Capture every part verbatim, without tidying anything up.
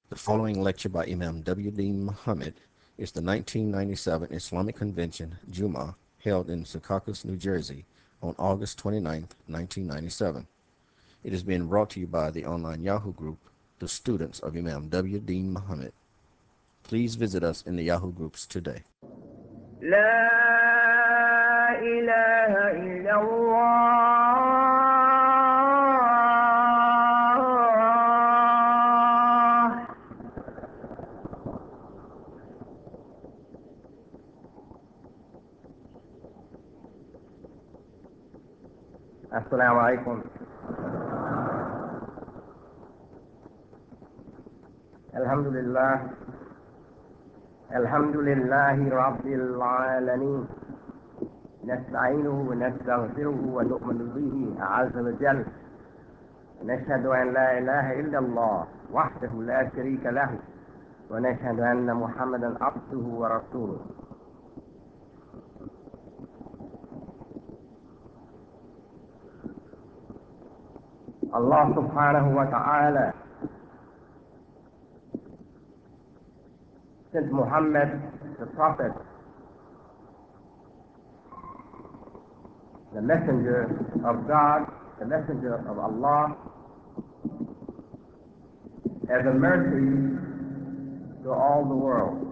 The following lecture by Imam W D Muhammad is the nineteen ninety-seven Islamic Convention, Jummah, held in Secaucus, New Jersey on August twenty-ninth, nineteen ninety-seven. It is being brought to you by the online Yahoo group, The Students of Imam W D Muhammad. Please visit us in the Yahoo groups today. لا إله إلا الله. السلام عليكم. الحمد لله الحمد لله رب العالمين، نستعينه ونستغفره ونؤمن به عز وجل، نشهد أن لا إله إلا الله وحده لا شريك له، ونشهد أن محمدا عبده ورسوله. Allah subhanahu wa ta'ala sent Muhammad, the Prophet, the messenger of God, the messenger of Allah, as a mercy to all the world.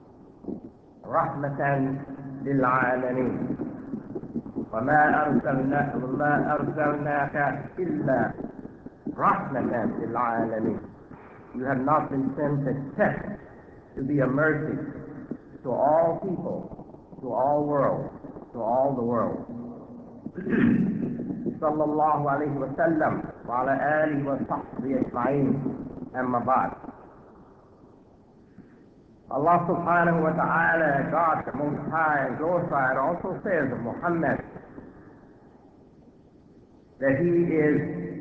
Rahmatan lil alameen. وما أرسلنا وما أرسلناك إلا رحمة للعالمين. You have not been sent except to be a mercy to all people, to all worlds, to all the world. صلى الله عليه وسلم وعلى آله وصحبه أجمعين. أما بعد. Allah subhanahu wa ta'ala, God the Most High and glorified, also says of Muhammad that he is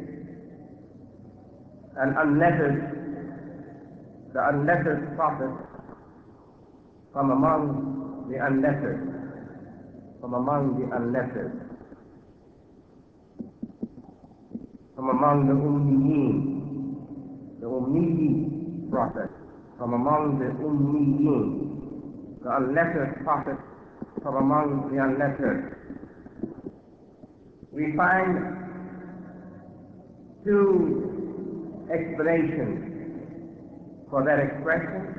an unlettered, the unlettered prophet from among the unlettered, from among the unlettered, from among the Ummiyin, the Ummiyi prophet, from among the Ummiyin, the unlettered prophet from among the unlettered. We find two explanations for that expression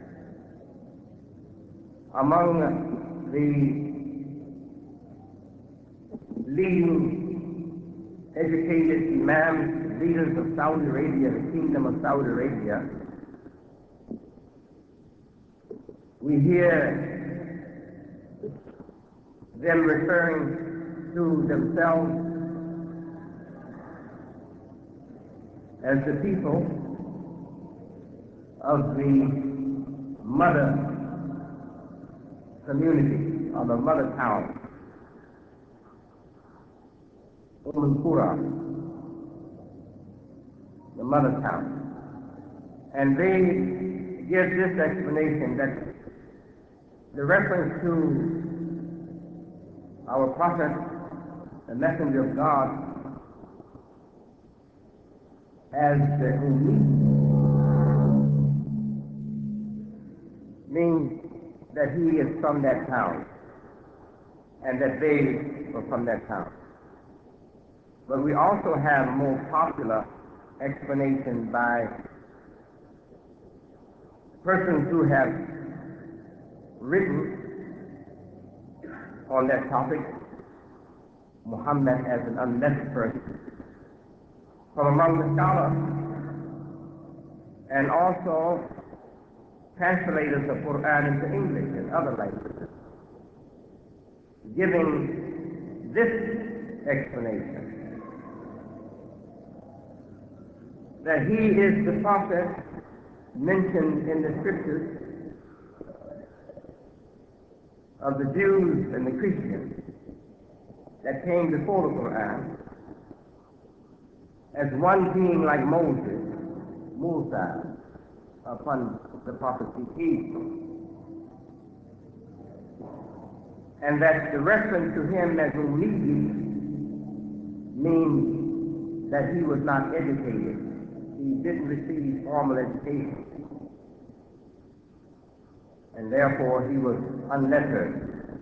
among the leading educated imams, leaders of Saudi Arabia, the Kingdom of Saudi Arabia. We hear them referring to themselves as the people of the mother community, or the mother town, Umm al-Qura, the mother town. And they give this explanation that the reference to our prophet, the messenger of God, as the Ummi means that he is from that town and that they were from that town. But we also have more popular explanation by persons who have written on that topic, Muhammad as an unlettered person, from among the scholars, and also translators of Quran into English and other languages, giving this explanation, that he is the prophet mentioned in the scriptures of the Jews and the Christians that came before the Quran, as one being like Moses, Musa, upon the prophecy peace, and that the reference to him as Ummi means that he was not educated, he didn't receive formal education, and therefore he was unlettered.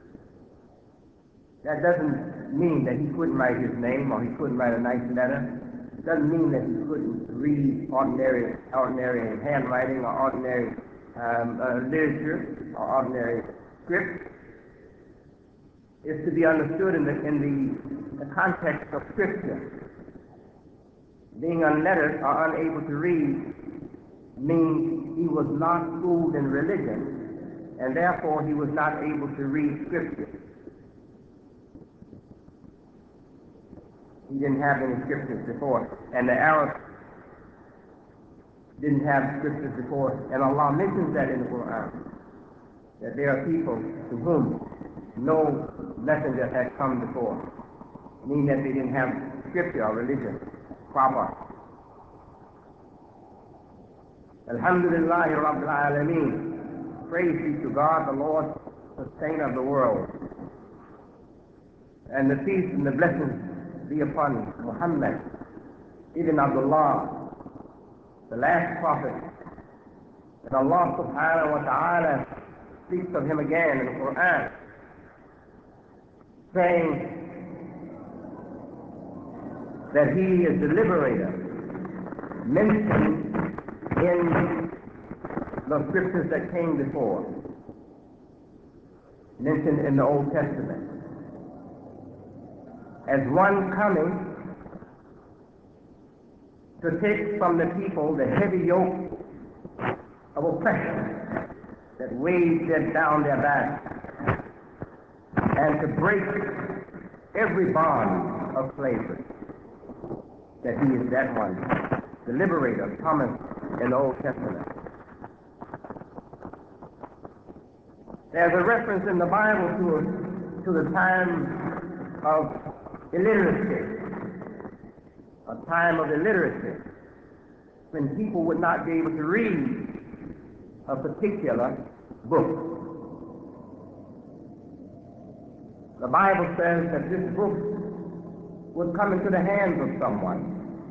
That doesn't mean that he couldn't write his name or he couldn't write a nice letter. It doesn't mean that he couldn't read ordinary, ordinary handwriting or ordinary um, uh, literature or ordinary script. It's to be understood in the, in the, the context of Scripture. Being unlettered or unable to read means he was not schooled in religion, and therefore he was not able to read Scripture. He didn't have any scriptures before, and the Arabs didn't have scriptures before, and Allah mentions that in the Quran, that there are people to whom no messenger had come before, meaning that they didn't have scripture or religion proper. Alhamdulillah Rabbil Alameen. Praise be to God, the Lord, sustainer of the world. And the peace and the blessings be upon Muhammad ibn Abdullah, the last prophet. And Allah subhanahu wa ta'ala speaks of him again in the Quran, saying that he is the liberator, mentioned in the scriptures that came before, mentioned in the Old Testament, as one coming to take from the people the heavy yoke of oppression that weighed them down their backs, and to break every bond of slavery. That he is that one, the liberator, promised in the Old Testament. There's a reference in the Bible to, a, to the time of illiteracy, a time of illiteracy, when people would not be able to read a particular book. The Bible says that this book would come into the hands of someone,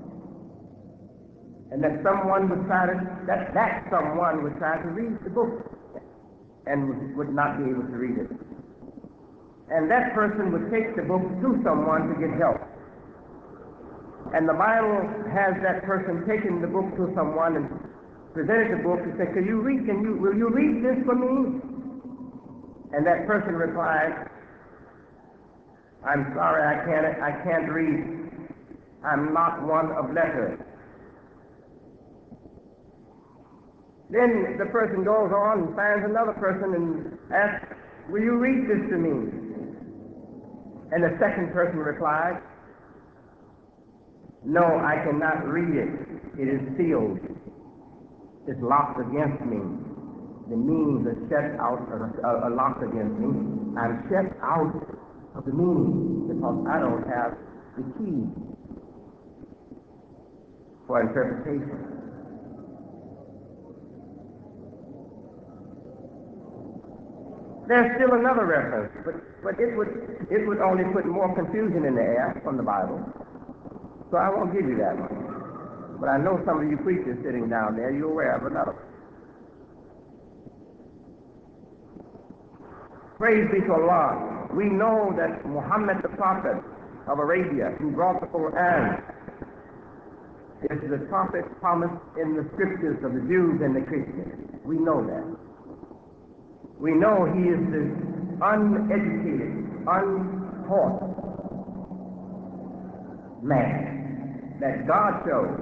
and that someone would try to, that, that someone would try to read the book and would, would not be able to read it. And that person would take the book to someone to get help. And the Bible has that person taking the book to someone and presented the book and said, "Can you read? Can you? Will you read this for me?" And that person replied, "I'm sorry, I can't. I can't read. I'm not one of letters." Then the person goes on and finds another person and asks, "Will you read this to me?" And the second person replied, "No, I cannot read it. It is sealed. It's locked against me. The meanings are shut out, are, are locked against me. I'm shut out of the meaning because I don't have the key for interpretation." There's still another reference, but, but it would it would only put more confusion in the air from the Bible. So I won't give you that one. But I know some of you preachers sitting down there, you're aware of another one. Praise be to Allah. We know that Muhammad the Prophet of Arabia, who brought the Quran, is the prophet promised in the scriptures of the Jews and the Christians. We know that. We know he is the uneducated, untaught man that God chose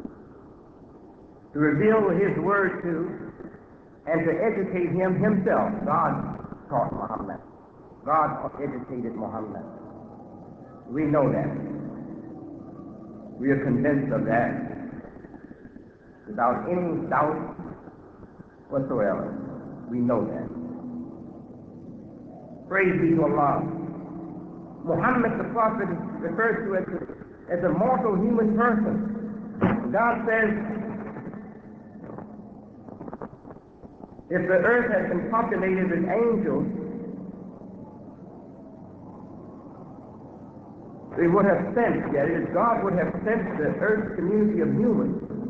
to reveal his word to and to educate him himself. God taught Muhammad. God educated Muhammad. We know that. We are convinced of that without any doubt whatsoever. We know that. Praise be to Allah. Muhammad the Prophet is referred to as a, as a mortal human person. God says, if the earth had been populated with angels, we would have sent, that is, God would have sent the earth's community of humans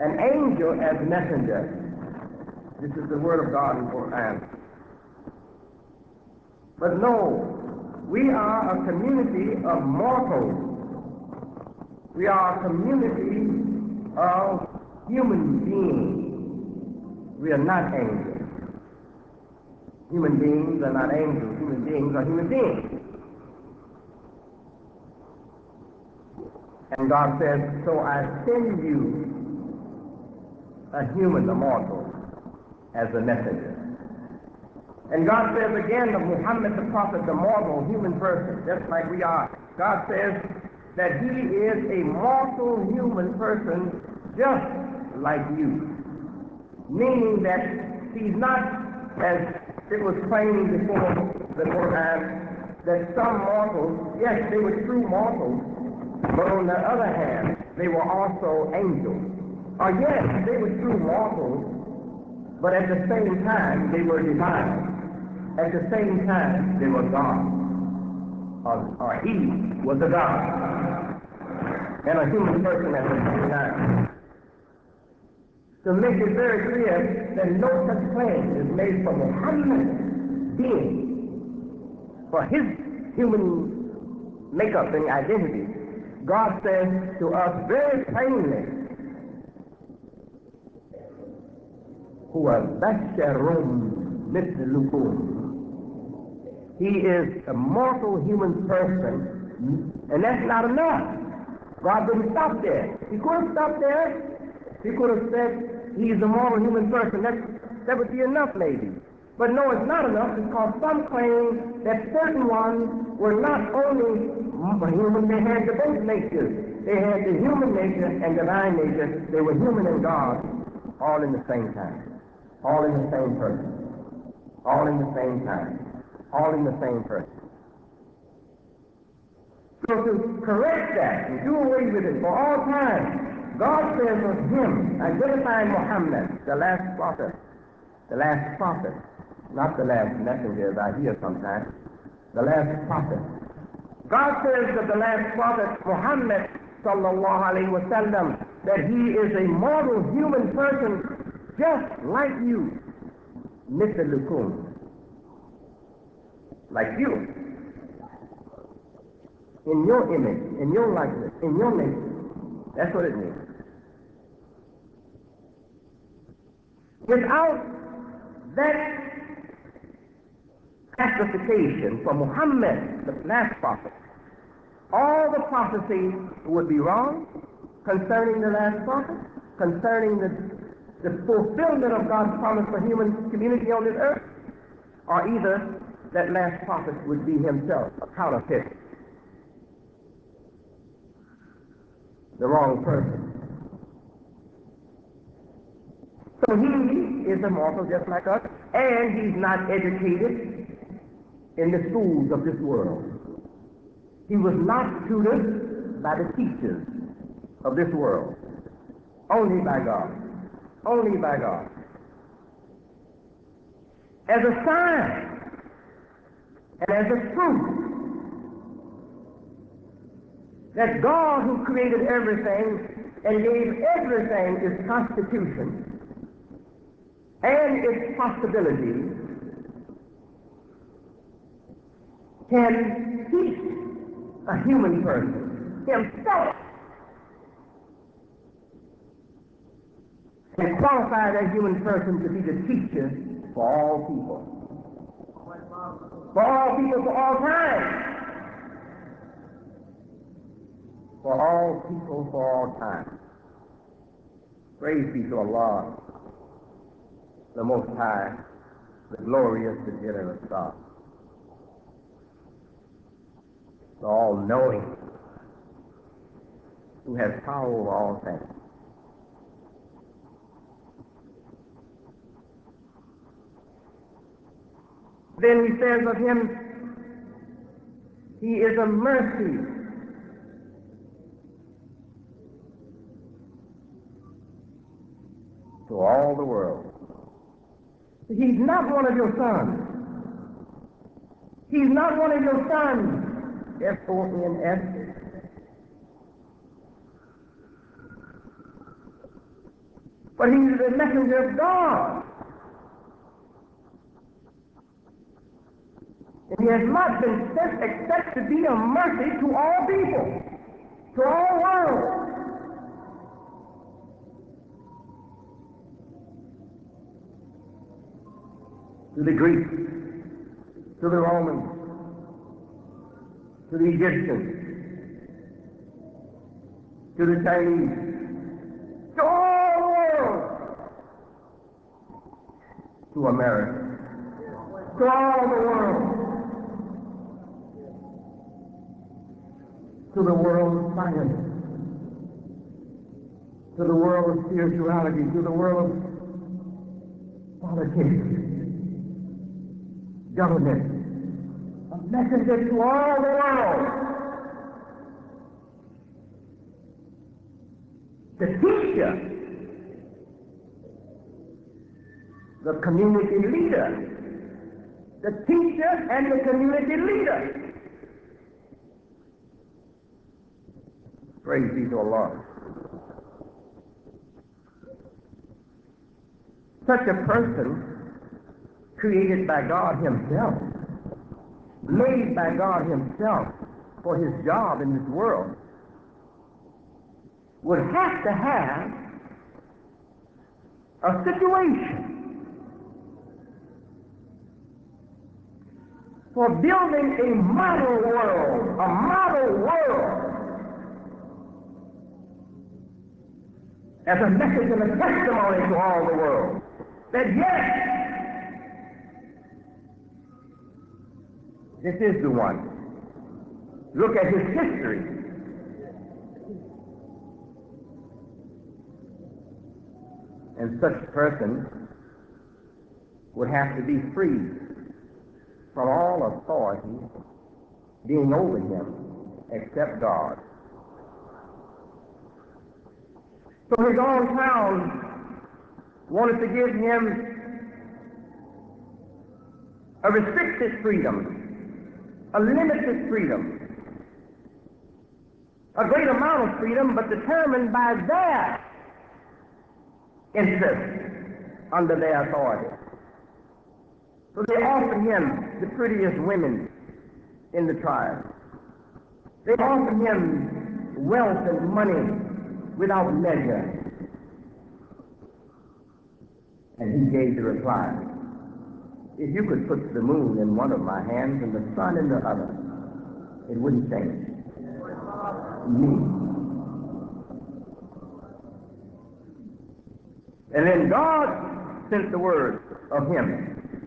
an angel as messenger. This is the word of God in the Quran. But no, we are a community of mortals. We are a community of human beings. We are not angels. Human beings are not angels. Human beings are human beings. And God says, so I send you a human, a mortal, as a messenger. And God says again of Muhammad the Prophet, the mortal human person, just like we are. God says that he is a mortal human person just like you. Meaning that he's not, as it was claimed before the Quran, that some mortals, yes, they were true mortals, but on the other hand, they were also angels. Or yes, they were true mortals, but at the same time, they were divine. At the same time, they were God. Or, or he was a God. And a human person at the same time. To make it very clear that no such claim is made for Muhammad's being, for his human makeup and identity. God says to us very plainly, huwa basharun mithlukum. He is a mortal human person, and that's not enough. God didn't stop there. He could have stopped there. He could have said he's a mortal human person. That, that would be enough, maybe. But no, it's not enough, because some claim that certain ones were not only human, they had the both natures. They had the human nature and divine nature. They were human and God, all in the same time. All in the same person. All in the same time. All in the same person. So to correct that and do away with it for all time, God says of him, identifying Muhammad, the last prophet, the last prophet, not the last messenger as I hear sometimes, the last prophet. God says of the last prophet, Muhammad, sallallahu alayhi wa sallam, that he is a mortal human person just like you, mithlukum, like you, in your image, in your likeness, in your nature. That's what it means. Without that classification for Muhammad, the last prophet, all the prophecies would be wrong concerning the last prophet, concerning the, the fulfillment of God's promise for human community on this earth, or either that last prophet would be himself a counterfeit, the wrong person. So he is a mortal just like us, and he's not educated in the schools of this world. He was not tutored by the teachers of this world. Only by God. Only by God. As a sign and as a proof that God, who created everything and gave everything its constitution and its possibilities, can teach a human person himself and qualify that human person to be the teacher for all people. For all people, for all time. For all people, for all time. Praise be to Allah, the Most High, the glorious, the generous God, the all-knowing, who has power over all things. Then he says of him, he is a mercy to all the world. He's not one of your sons. He's not one of your sons. S O N S. but he is a messenger of God. And he has not been sent except to be a mercy to all people, to all worlds. To the Greeks, to the Romans, to the Egyptians, to the Chinese, to all the world, to America, to all the world, to the world of science, to the world of spirituality, to the world of politics, government, a messenger to all the world, the teacher, the community leader, the teacher and the community leader. Praise be to Allah. Such a person, created by God himself, made by God himself for his job in this world, would have to have a situation for building a model world, a model world, as a message and a testimony to all the world, that yes, this is the one. Look at his history. And such a person would have to be free from all authority being over him except God. So his own town wanted to give him a restricted freedom, a limited freedom, a great amount of freedom, but determined by their interest under their authority. So they offered him the prettiest women in the tribe. They offered him wealth and money without measure. And he gave the reply, if you could put the moon in one of my hands and the sun in the other, it wouldn't change. Me. And then God sent the word of him,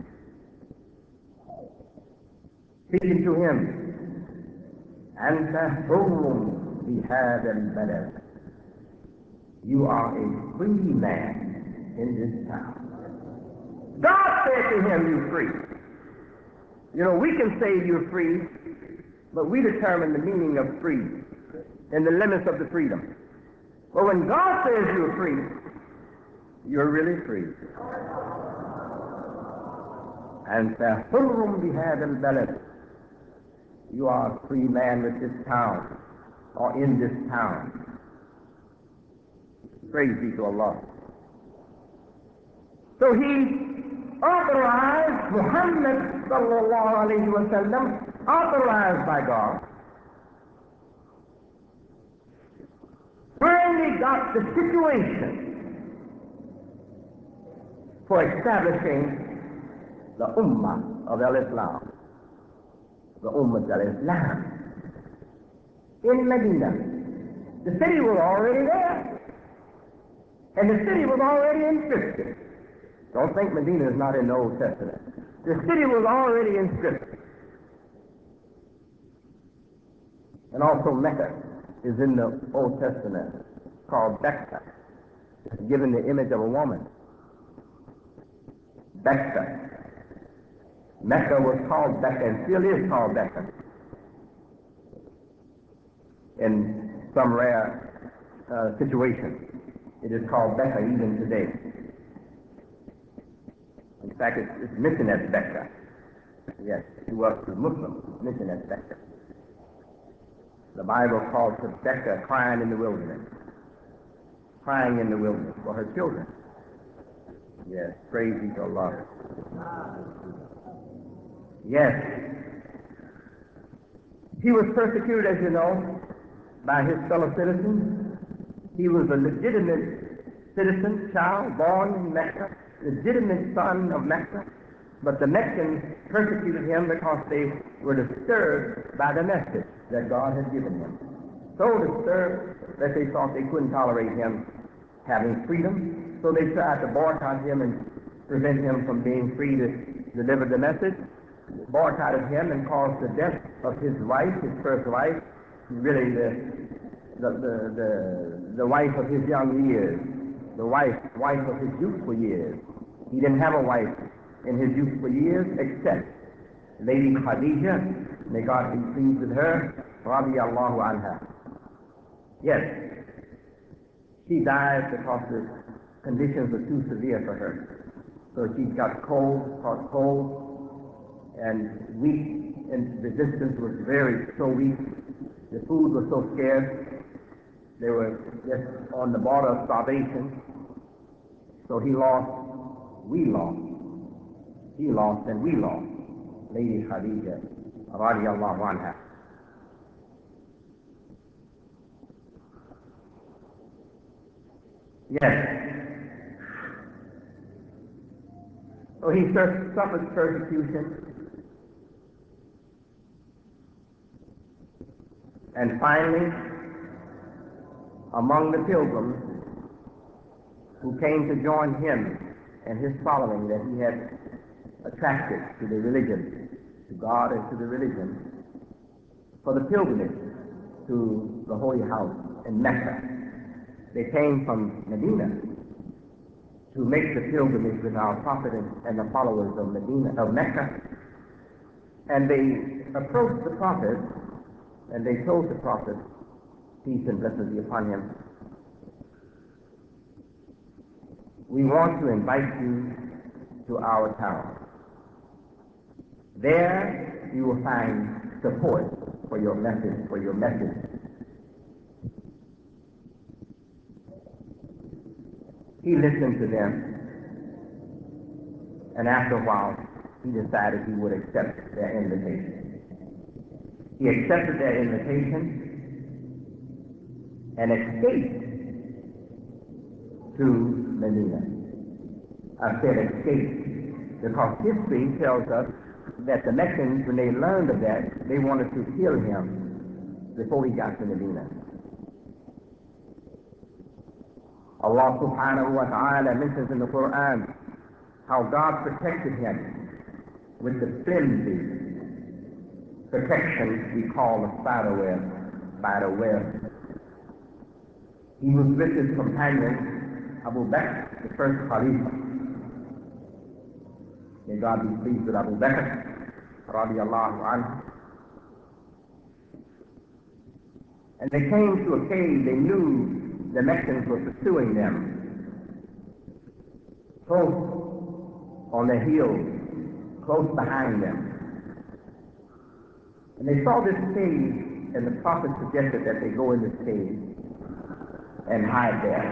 speaking to him, and Tahum bihad al-balad. You are a free man in this town. God said to him, you're free. You know, we can say you're free, but we determine the meaning of free and the limits of the freedom. But when God says you're free, you're really free. And فَحُرٌّ بِهَذَا الْبَلَدِ. You are a free man with this town, or in this town. Praise be to Allah. So he authorized, Muhammad sallallahu alayhi wa sallam, authorized by God, finally got the situation for establishing the Ummah of al-Islam, the Ummah of al-Islam, in Medina. The city was already there, and the city was already inscripted. Don't think Medina is not in the Old Testament. The city was already inscripted. And also Mecca is in the Old Testament, called Becca, given the image of a woman. Becca. Mecca was called Becca and still is called Becca. In some rare uh, situations, it is called Becca even today. In fact, it's, it's mentioned as Becca. Yes, she was a Muslim, mentioned as Becca. The Bible calls her Becca crying in the wilderness, crying in the wilderness for her children. Yes, praise be to Allah. Yes. He was persecuted, as you know, by his fellow citizens. He was a legitimate citizen, child, born in Mecca, legitimate son of Mecca. But the Meccans persecuted him because they were disturbed by the message that God had given him. So disturbed that they thought they couldn't tolerate him having freedom. So they tried to boycott him and prevent him from being free to deliver the message. Boycotted him and caused the death of his wife, his first wife, really the the the the, the wife of his young years, the wife wife of his youthful years. He didn't have a wife in his youthful years except Lady Khadija, may God be pleased with her, radiyallahu anha. Yes, she died because the conditions were too severe for her. So she got cold, caught cold, and weak, and resistance was very so weak. The food was so scarce. They were just on the border of starvation. So he lost, we lost. He lost and we lost. Lady Khadija, radiyallahu anha. Yes. So he suffered persecution. And finally, among the pilgrims who came to join him and his following that he had attracted to the religion, to God and to the religion, for the pilgrimage to the Holy House in Mecca. They came from Medina to make the pilgrimage with our Prophet and the followers of Medina, of Mecca. And they approached the Prophet and they told the Prophet, peace and blessings be upon him, we want to invite you to our town. There you will find support for your message, for your message. He listened to them, and after a while, he decided he would accept their invitation. He accepted their invitation and escaped to Medina. I said escaped because history tells us that the Meccans, when they learned of that, they wanted to kill him before he got to Medina. Allah subhanahu wa ta'ala mentions in the Quran how God protected him with the flimsy protection we call the spider web, spider web. He was with his companion, Abu Bakr, the first Khalifa. May God be pleased with Abu Bakr, radiyallahu anhu. And they came to a cave. They knew the Meccans were pursuing them. Close on their heels, close behind them. And they saw this cave, and the Prophet suggested that they go in this cave and hide there.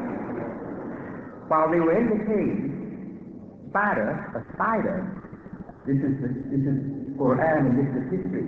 While they were in the cave, spider, a spider, this is the, this is Quran and this is history.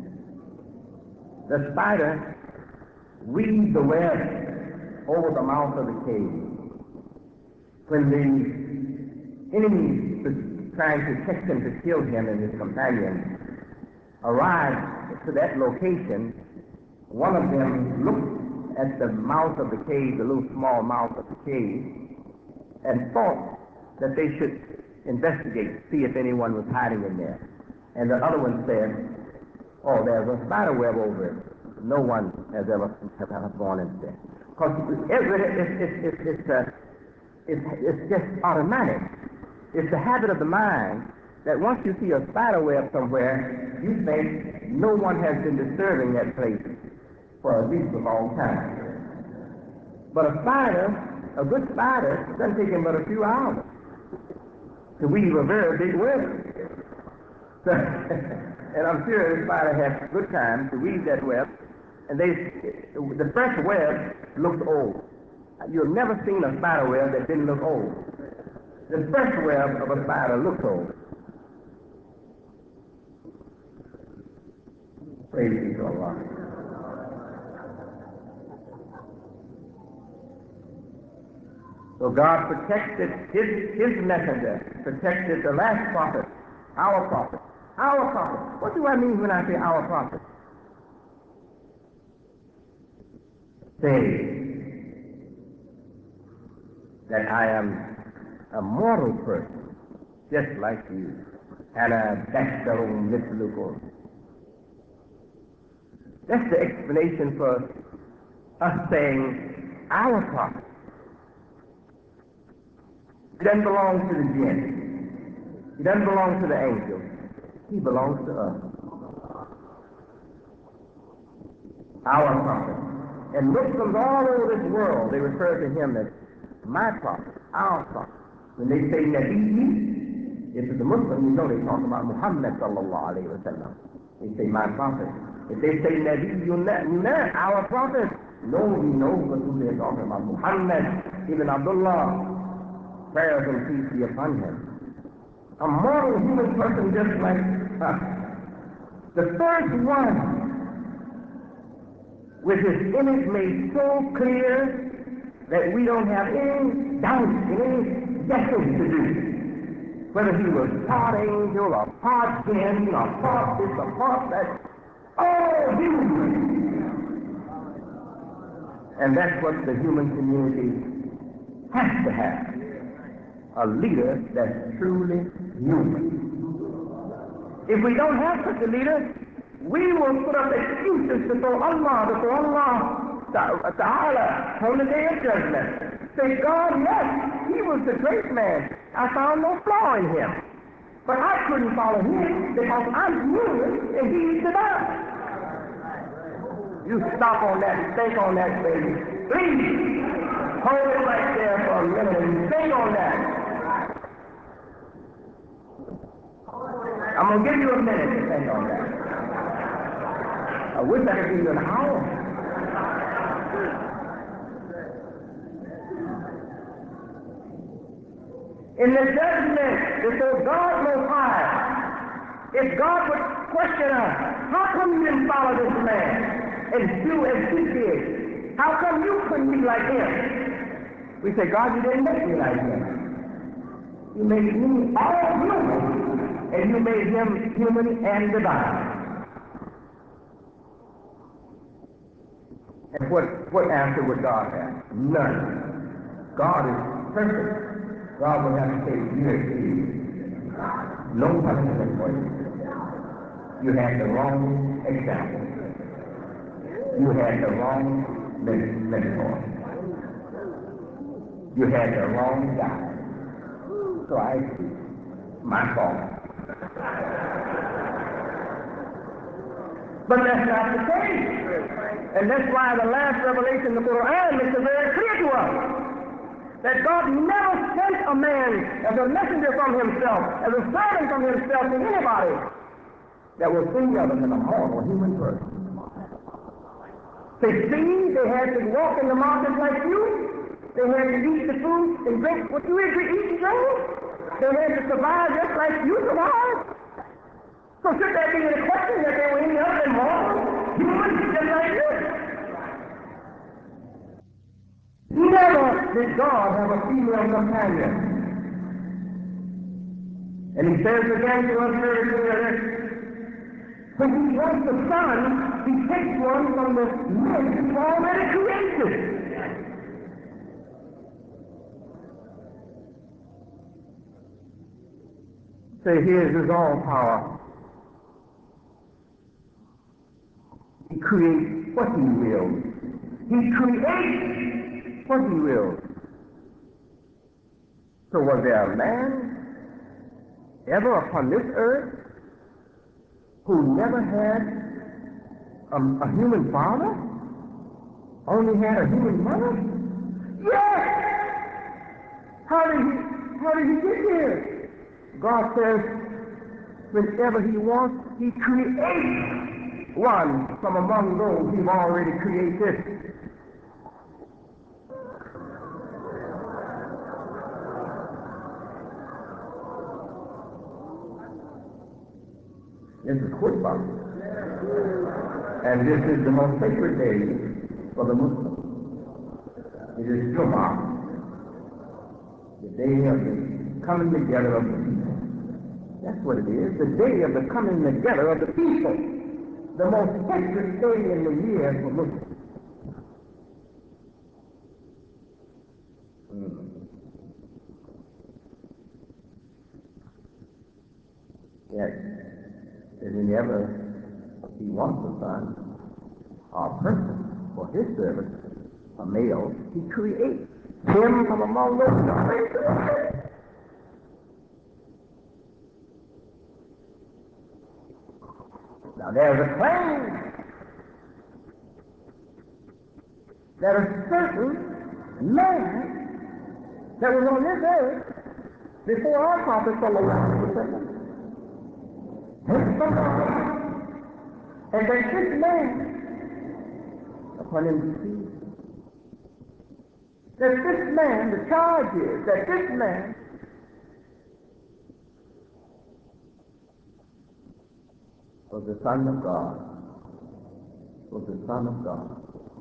The spider weaved the web over the mouth of the cave. When the enemies were trying to catch him to kill him and his companions arrived to that location, one of them looked at the mouth of the cave, the little small mouth of the cave, and thought that they should investigate, see if anyone was hiding in there. And the other one said, oh, there's a spider web over it. No one has ever, has ever gone in there. Because it's, it's, it's, it's, uh, it's, it's just automatic. It's the habit of the mind that once you see a spider web somewhere, you think no one has been disturbing that place for at least a long time. But a spider, a good spider, doesn't take him but a few hours to weave a very big web. So, and I'm sure the spider had good time to weave that web, and they, the fresh web looked old. You've never seen a spider web that didn't look old. the spider web of a spider looks over. Praise be to Allah. So God protected his, his messenger, protected the last prophet, our prophet, our prophet. What do I mean when I say our prophet? Say that I am a mortal person, just like you, and a basharun mithlukum. That's the explanation for us saying our prophet. He doesn't belong to the jinn. He doesn't belong to the angels. He belongs to us. Our prophet. And Muslims all over this world, they refer to him as my prophet, our prophet. When they say Nabi, if it's a Muslim, you know they talk about Muhammad sallallahu alayhi wa sallam. They say my prophet. If they say Nabi, you know, our prophet. No, we know because they're talking about Muhammad ibn Abdullah. Prayers and peace be upon him. A mortal human person just like us. The first one, with his image made so clear that we don't have any doubt, any guessing to do. Whether he was part angel or part jinn or part this or part that, all human. And that's what the human community has to have. A leader that's truly human. If we don't have such a leader, we will put up excuses to throw Allah, to throw Allah Ta'ala on the day of judgment. Say, God, yes, he was the great man. I found no flaw in him. But I couldn't follow him because I'm human and he's divine. You stop on that, think on that, baby. Please, hold it right there for a minute and think on that. I'm going to give you a minute to think on that. I wish I could give you an hour. In the judgment before God Most High, if God would question us, how come you didn't follow this man and do as he did? How come you couldn't be like him? We say, God, you didn't make me like him. You made me all human, and you made him human and divine. And what, what answer would God have? None. God is perfect. God will have to take years to you. No punishment for you. You had the wrong example. You had the wrong mentor. You had the wrong guide. So I see my fault. But that's not the case. And that's why the last revelation in the Quran makes it very clear to us that God never sent a man as a messenger from himself, as a servant from himself to anybody that was any other than a mortal human person. They see, they had to walk in the markets like you. They had to eat the food and drink what you eat and drink. They had to survive just like you survived. So should there be any question that they were any other than mortal humans just like you? Never did God have a female companion. And he says again to us very clearly, when he wants the son, he takes one from the men he's already created. Say, here's his all power. He creates what he wills. He creates what he wills. So was there a man ever upon this earth who never had a, a human father? Only had a human mother? Yes! How did he, how did he get here? God says, whenever he wants, he creates one from among those he's already created. This is Khutbah. And this is the most sacred day for the Muslims. It is Jummah, the day of the coming together of the people. That's what it is, the day of the coming together of the people. The most sacred day in the year for Muslims. Mm. Yes, if he ever he wants a son or a person for his service, a male, he creates him from among those daughters. Now there's a claim that a certain man that was on this earth before our prophet sallallahu alaihi wasallam, and that this man, upon him deceived, that this man, the charge is that this man was the Son of God, was the Son of God.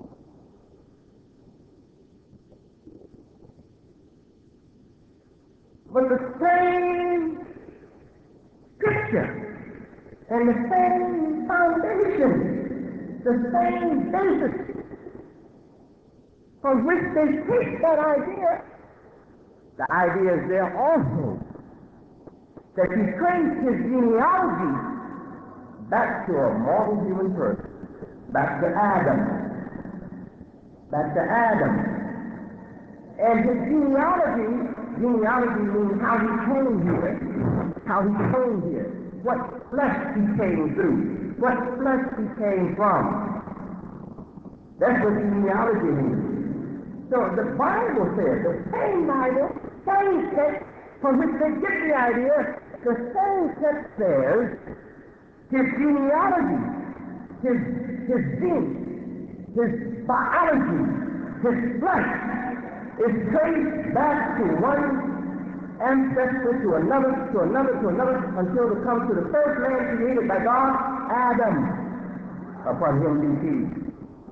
But the same scripture and the same foundation, the same basis from which they take that idea, the idea is there also that he traced his genealogy back to a mortal human person, back to Adam, back to Adam. And his genealogy, genealogy means how he came here, how he came here, what flesh he came through, what flesh he came from. That's what genealogy means. So the Bible says, the same Bible, same text from which they get the idea, the same text says, his genealogy, his, his gene, his biology, his flesh, is traced back to one ancestor, to another, to another, to another, until it comes to the first man created by God, Adam, upon him be peace.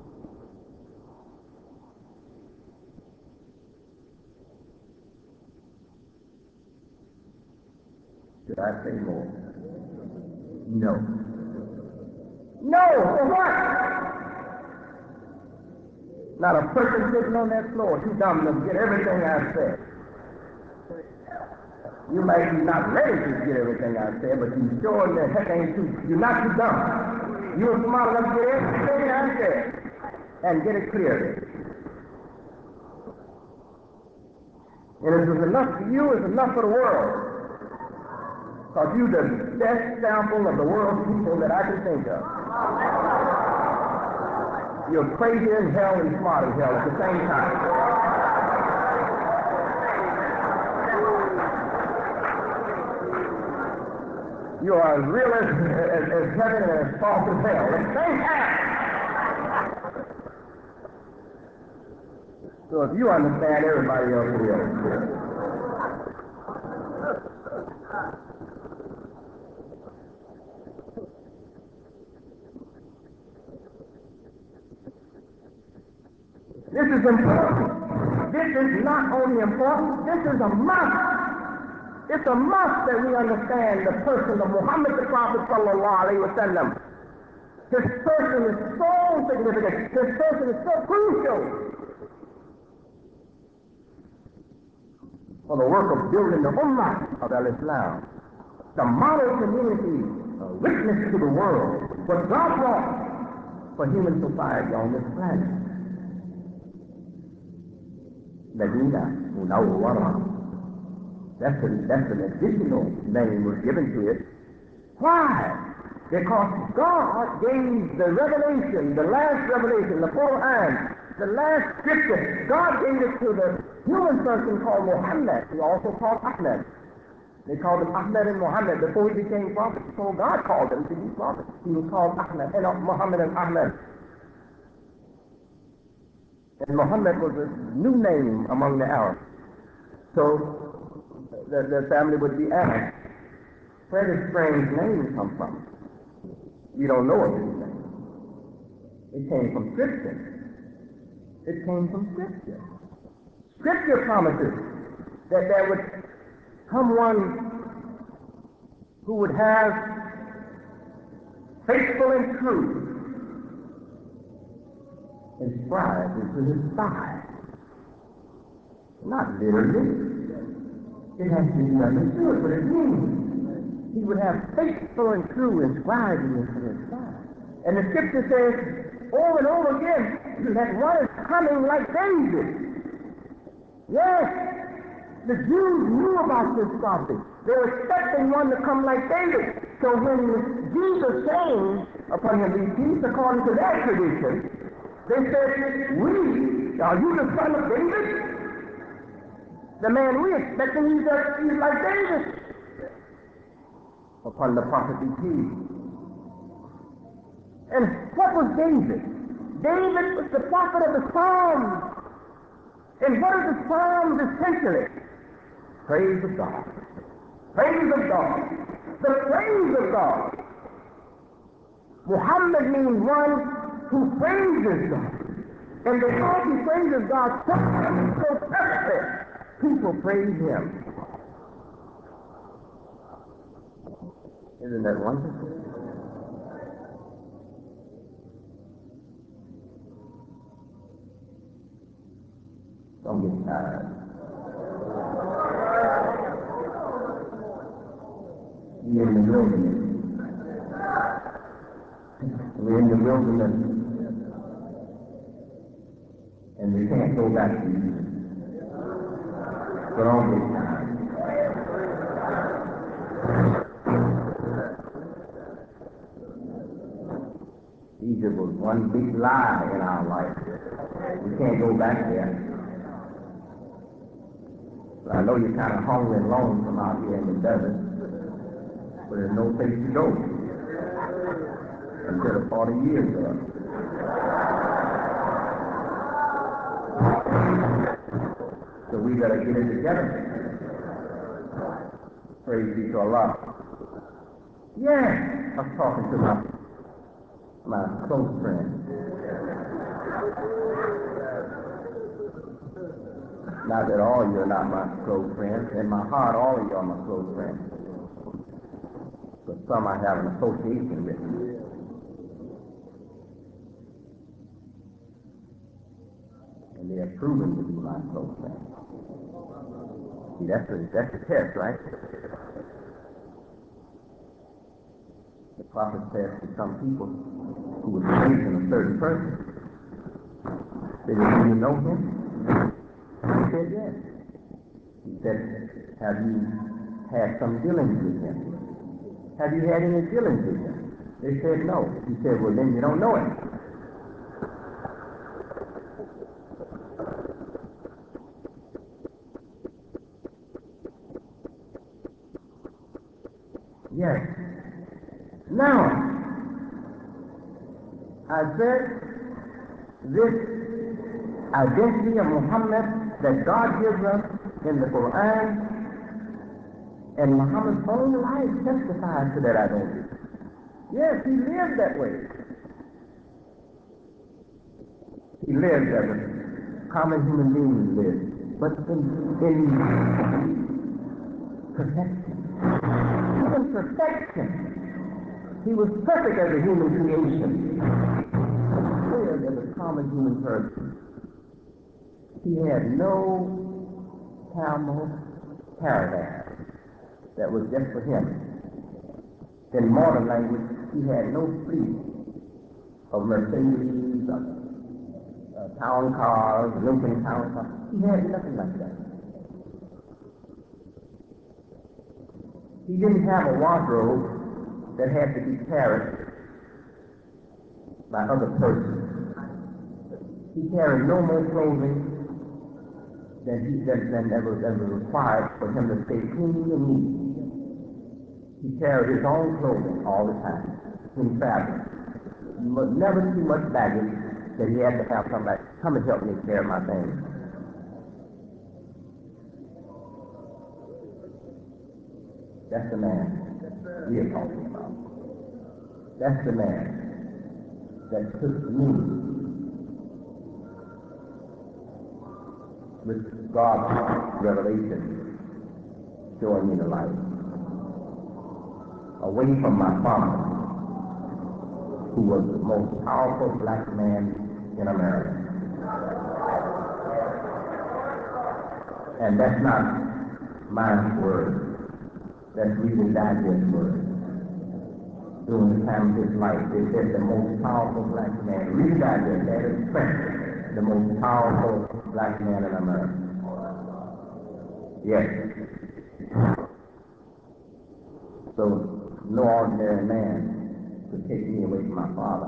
Should I say more? No. No, for what? Not a person sitting on that floor too dumb to get everything I've said. You might be not ready to get everything I've said, but you sure in the heck ain't too, you're not too dumb. You're smart enough to get everything I've said and get it clearly. And if it's enough for you, it's enough for the world. Because you're the best sample of the world's people that I can think of. You're crazy as hell and smart as hell at the same time. You are as real as, as, as heaven and as false as hell at the same time. So if you understand, everybody else will. This is important. This is not only important, this is a must. It's a must that we understand the person of Muhammad the Prophet sallallahu alaihi wasallam. His person is so significant. His person is so crucial for the work of building the Ummah of Al-Islam, the model community, a witness to the world, what God wants for human society on this planet. Medina Munawwara. That's, a, that's an additional name was given to it. Why? Because God gave the revelation, the last revelation, the Quran, the last scripture. God gave it to the human person called Muhammad. He also called Ahmed. They called him Ahmed and Muhammad before he became prophet. So God called him to be prophet. He was called Ahmed, and Muhammad and Ahmed. And Muhammad was a new name among the Arabs. So the, the family would be asked, where does strange name come from? We don't know of these things. It came from Scripture. It came from Scripture. Scripture promises that there would come one who would have faithful and true inscribed into his thigh. Not literally. It has to be understood what it means. He would have faithful and true inscribed into his thigh. And the Scripture says over and over again that one is coming like David. Yes, the Jews knew about this prophet. They were expecting one to come like David. So when Jesus came upon him, these peace according to their tradition, they said, we, are you the son of David? The man we expecting, he's, a, he's like David. Upon the prophet came. And what was David? David was the prophet of the Psalms. And what are the Psalms essentially? Praise of God. Praise of God. The praise of God. Muhammad means one who praises God. And because he praises God so, so perfectly, people praise him. Isn't that wonderful? Don't get tired. We're in the wilderness. We're in the wilderness. And we can't go back to Egypt. So don't get tired. Egypt was one big lie in our life. We can't go back there. I know you're kind of hungry and lonesome out here in the desert, but there's no place to go until the forty years are up. So we better get it together. Praise be to Allah. Yeah, I was talking to my my close friend. Not that all of you are not my close friends. In my heart, all of you are my close friends. But some I have an association with. And they have proven to be my close friends. See, that's the, that's the test, right? The prophet said to some people who were raised in a certain person, they didn't even know him. He said, yes. He said, have you had some dealings with him? Have you had any dealings with him? They said, no. He said, well, then you don't know him. Yes. Now, I said, this identity of Muhammad that God gives us in the Quran, and Muhammad's own life testifies to that identity. Yes, he lived that way. He lived as a common human being lived, but in, in perfection. In perfection. He was perfect as a human creation. He lived as a common human person. He had no camel caravan that was just for him. In modern language, he had no fleet of Mercedes, uh, uh, town cars, Lincoln town cars. He had nothing like that. He didn't have a wardrobe that had to be carried by other persons. He carried no more clothing than he than, than ever than was required for him to stay clean and neat. He carried his own clothing all the time, in fabric. But never too much baggage that he had to have somebody come and help me carry my things. That's the man we are talking about. That's the man that took me with God's revelation, showing me the light, away from my father, who was the most powerful black man in America. And that's not my word. That's Reader's Digest word. During the time of his life, they said the most powerful black man. Reader's Digest had expressed the most powerful black man in America. Yes. So no ordinary man could take me away from my father.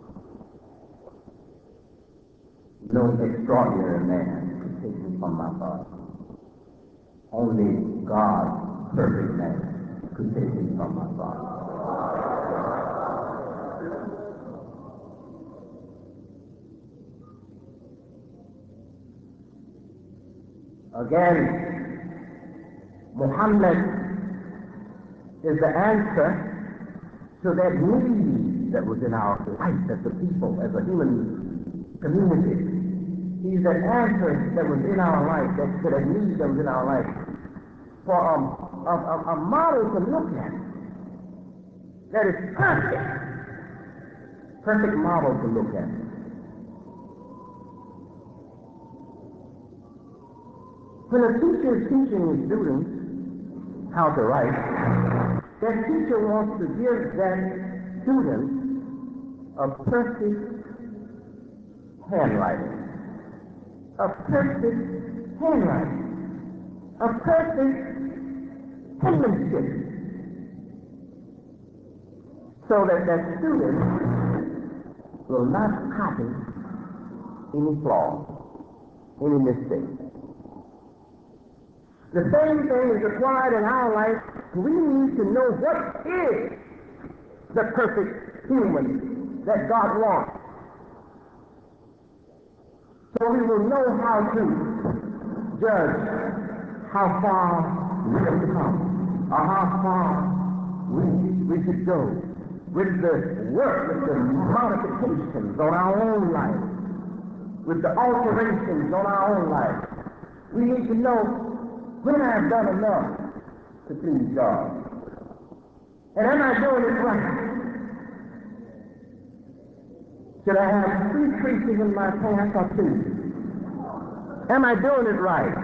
No extraordinary man could take me from my father. Only God's perfect man could take me from my father. Again, Muhammad is the answer to that need that was in our life as a people, as a human community. He's the answer that was in our life, that, to that need that was in our life, for a, a, a, a model to look at that is perfect, perfect model to look at. When a teacher is teaching his students how to write, that teacher wants to give that student a perfect handwriting, a perfect handwriting, a perfect penmanship, so that that student will not copy any flaw, any mistake. The same thing is applied in our life. We need to know what is the perfect human that God wants. So we will know how to judge how far we have come, or how far we, we should go with the work, with the modifications on our own life, with the alterations on our own life. We need to know when I have done enough to please God. And am I doing it right? Should I have three creases in my pants or two? Am I doing it right?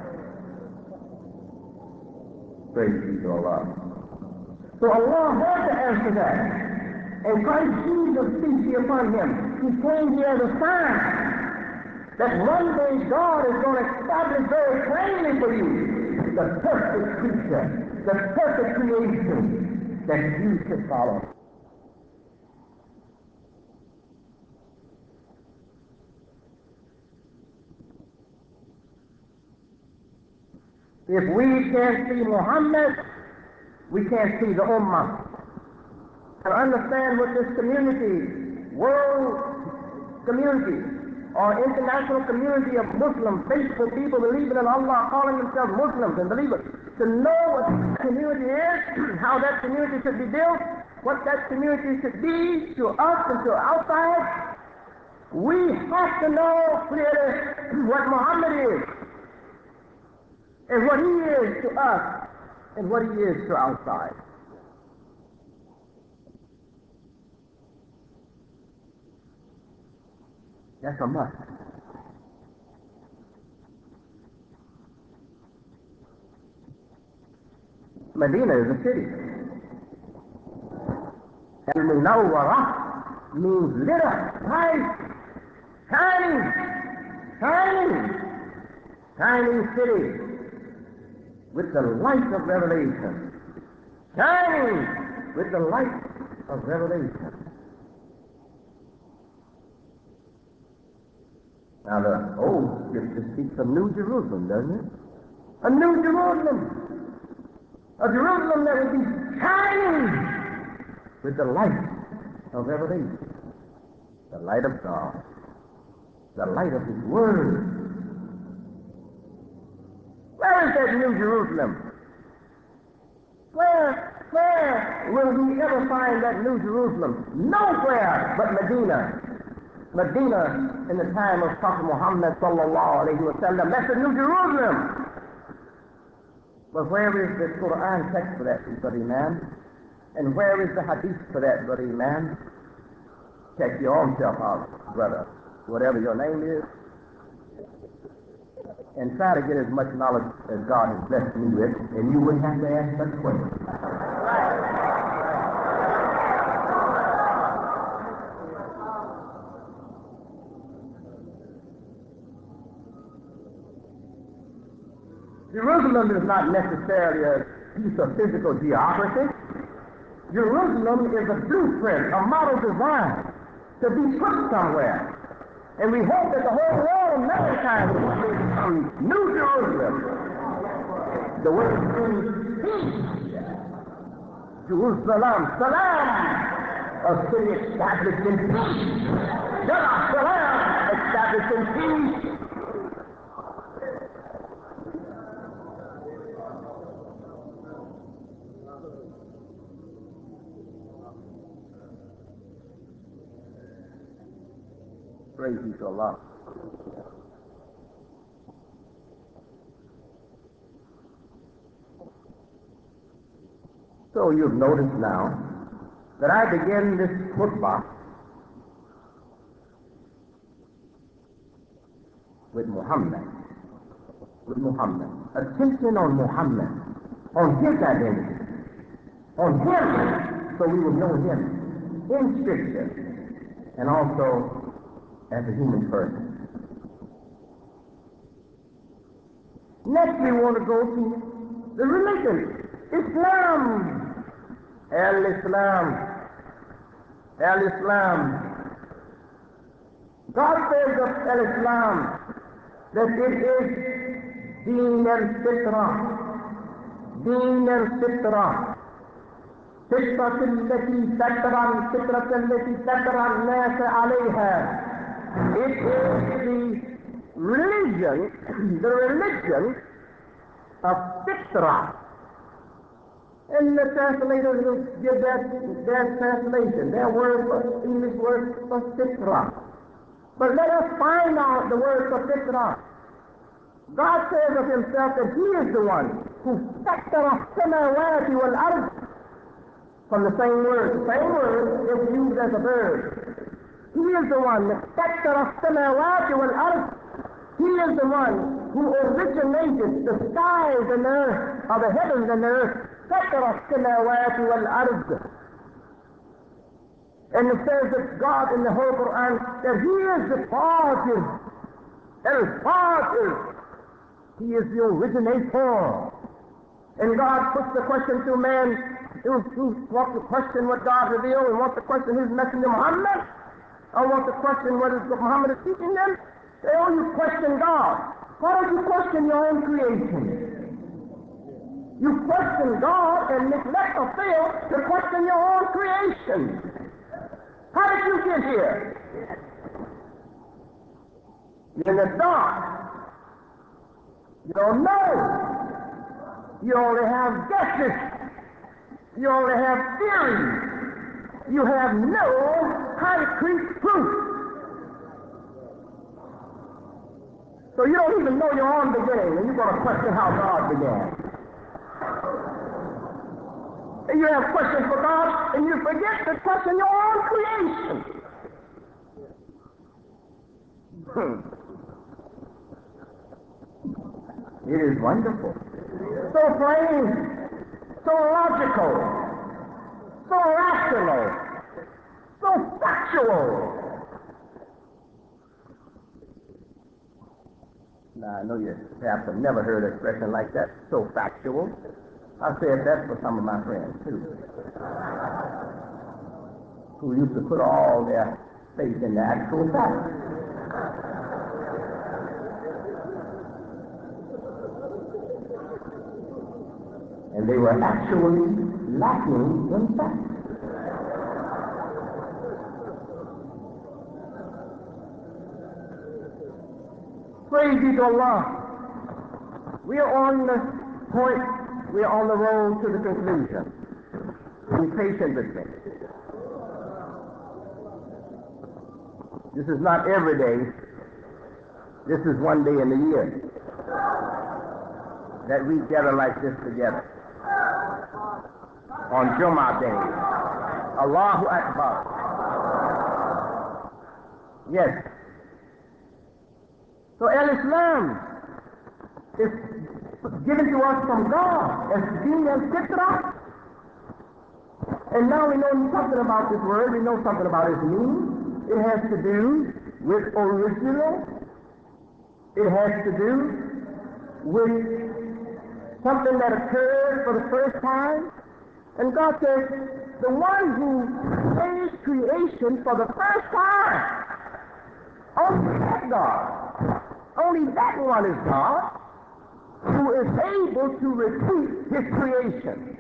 Praise be to Allah. So Allah had to answer that. And Christ Jesus, peace be upon him, he came here as a sign that one day God is going to establish very plainly for you the perfect creature, the perfect creation that you should follow. If we can't see Muhammad, we can't see the Ummah. To understand what this community, world community, or international community of Muslim, faithful people believing in Allah, calling themselves Muslims and believers, to know what that community is, how that community should be built, what that community should be to us and to outside, we have to know clearly what Muhammad is, and what he is to us, and what he is to outside. That's a must. Medina is a city. Al-Munawwara means lit up, bright, shining, shining, shining city with the light of revelation, shining with the light of revelation. Now the old scripture speaks of New Jerusalem, doesn't it? A New Jerusalem. A Jerusalem that would be shining with the light of revelation. The light of God. The light of His Word. Where is that New Jerusalem? Where, where will we ever find that New Jerusalem. Nowhere but Medina. Medina in the time of Prophet Muhammad sallallahu alayhi wa sallam. That's the New Jerusalem. But where is the Quran text for that, brother Imam? And where is the hadith for that, brother Imam? Check your own self out, brother. Whatever your name is. And try to get as much knowledge as God has blessed me with, and you wouldn't have to ask such questions. Jerusalem is not necessarily a piece of physical geography. Jerusalem is a blueprint, a model design to be put somewhere. And we hope that the whole world, mankind, will be New Jerusalem. The word means peace. Jerusalem, salam, a city established in peace. Jerusalem, established in peace. Praise be to Allah. So you've noticed now that I begin this khutbah with Muhammad, with Muhammad, attention on Muhammad, on his identity, on him, so we will know him in Scripture, and also as a human person. Next we want to go to the religion, Islam. Al-Islam. Al-Islam. God says of Al-Islam that it is Deen al-Fitra. Deen al-Fitra. فطرة التي فطر الفطرة التي فطر الناس عليها. It is the religion, the religion of Fitra. And the translators will give that their translation, their word for English word for Fitra. But let us find out the word for Fitra. God says of himself that he is the one who فطر السماوات والأرض. From the same word, the same word is used as a verb. He is the one that فطر السماوات والأرض. He is the one who originated the skies and the earth, or the heavens and the earth. فطر السماوات والأرض. And it says that God in the whole Quran, that he is the Fatir. El-Fatir. He is the originator. And God puts the question to man who, who wants to question what God revealed and wants to question his messenger Muhammad, or wants to question what, is, what Muhammad is teaching them. They all you question God. Why don't you question your own creation? You question God and neglect or fail to question your own creation. How did you get here? You're in the dark. You don't know. You only have guesses. You only have theories. You have no concrete proof. So you don't even know your own beginning, and you're going to question how God began. And you have questions for God, and you forget to question your own creation. Hmm. It is wonderful. So plain, so logical, so rational, so factual. Now, I know you perhaps have never heard an expression like that, so factual. I said that for some of my friends, too, who used to put all their faith in the actual facts. And they were actually lacking in fact. Praise be to Allah. We are on the point, we are on the road to the conclusion. Be patient with me. This is not every day. This is one day in the year that we gather like this together. On Jummah Day. Allahu Akbar. Yes. So Al-Islam is given to us from God as Deen al-Fitra. And now we know something about this word. We know something about its meaning. It has to do with original. It has to do with something that occurred for the first time. And God says, the one who made creation for the first time, only that God, only that one is God, who is able to repeat his creation.